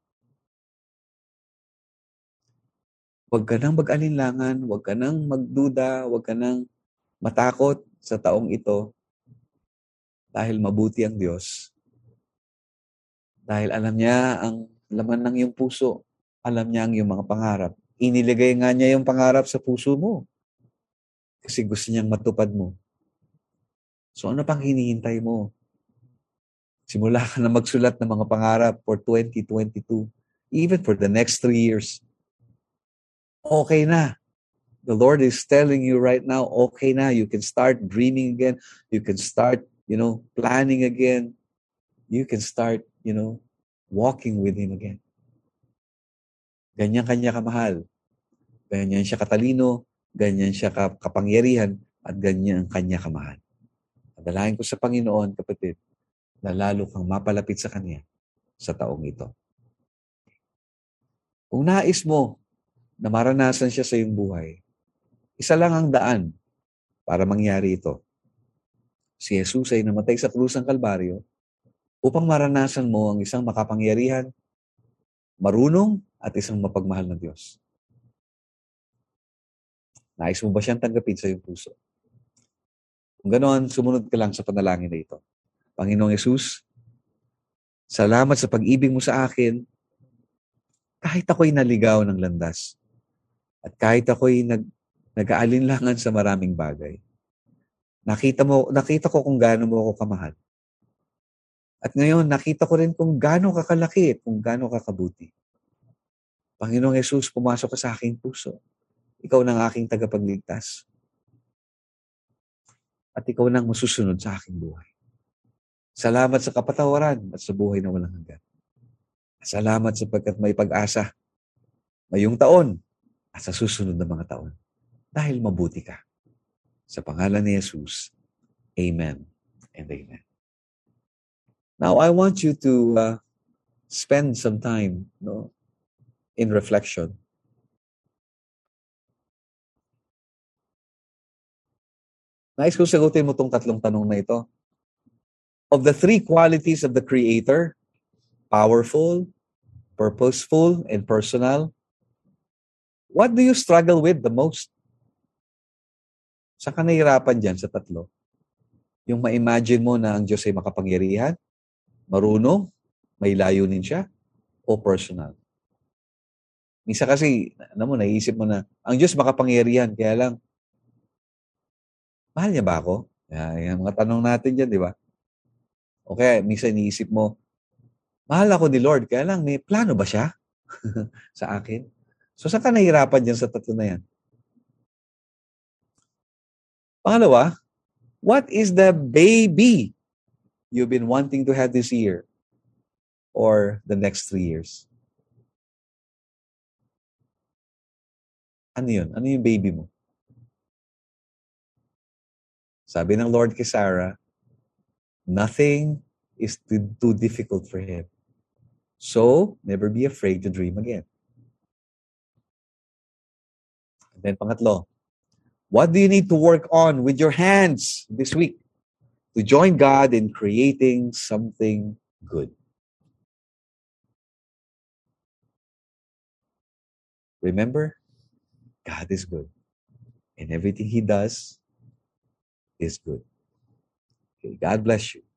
Huwag ka nang mag-alinlangan, huwag ka nang magduda, huwag ka nang matakot sa taong ito dahil mabuti ang Diyos. Dahil alam niya ang laman ng iyong puso, alam niya ang iyong mga pangarap. Iniligay nga niya yung pangarap sa puso mo kasi gusto niyang matupad mo. So ano pang hinihintay mo? Simula ka na magsulat ng mga pangarap for twenty twenty-two, even for the next three years. Okay na. The Lord is telling you right now, okay na. You can start dreaming again. You can start, you know, planning again. You can start, you know, walking with Him again. Ganyan kanya kamahal. Ganyan siya katalino. Ganyan siya kapangyarihan. At ganyan ang kanya kamahal. Padalahin ko sa Panginoon, kapatid, na lalo kang mapalapit sa Kanya sa taong ito. Kung nais mo na maranasan siya sa iyong buhay, isa lang ang daan para mangyari ito. Si Jesus ay namatay sa krus ng Kalbaryo upang maranasan mo ang isang makapangyarihan, marunong at isang mapagmahal na Diyos. Nais mo ba siyang tanggapin sa iyong puso? Kung ganoon, sumunod ka lang sa panalangin na ito. Panginoong Jesus, salamat sa pag-ibig mo sa akin kahit ako'y naligaw ng landas at kahit ako'y nag, nag-aalinlangan sa maraming bagay. Nakita mo, nakita ko kung gaano mo ako kamahal. At ngayon, nakita ko rin kung gaano ka kalaki at kung gaano ka kabuti. Panginoong Jesus, pumasok ka sa aking puso. Ikaw nang aking tagapagligtas. At ikaw nang masusunod sa aking buhay. Salamat sa kapatawaran at sa buhay na walang hanggan. Salamat sapagkat may pag-asa ngayong taon at sa susunod na mga taon. Dahil mabuti ka. Sa pangalan ni Jesus, Amen and Amen. Now, I want you to uh, spend some time, no, in reflection. Nais ko sagutin mo tong tatlong tanong na ito. Of the three qualities of the Creator, powerful, purposeful, and personal, what do you struggle with the most? Saan ka nahihirapan dyan sa tatlo? Yung ma-imagine mo na ang Diyos ay makapangyarihan, marunong, may layunin siya, o personal? Minsan kasi, ano mo, naisip mo na, ang Diyos makapangyarihan, kaya lang, mahal niya ba ako? Yan, yung mga tanong natin dyan, di ba? O kaya, minsan iniisip mo, mahal ako ni Lord, kaya lang, may plano ba siya sa akin? So, saan ka nahihirapan dyan sa tatlo na yan? Pangalawa, what is the baby you've been wanting to have this year or the next three years? Ano yun? Ano yung baby mo? Sabi ng Lord kay Sarah, nothing is too, too difficult for Him. So, never be afraid to dream again. And then pangatlo, what do you need to work on with your hands this week to join God in creating something good? Remember, God is good. And everything He does is good. Okay, God bless you.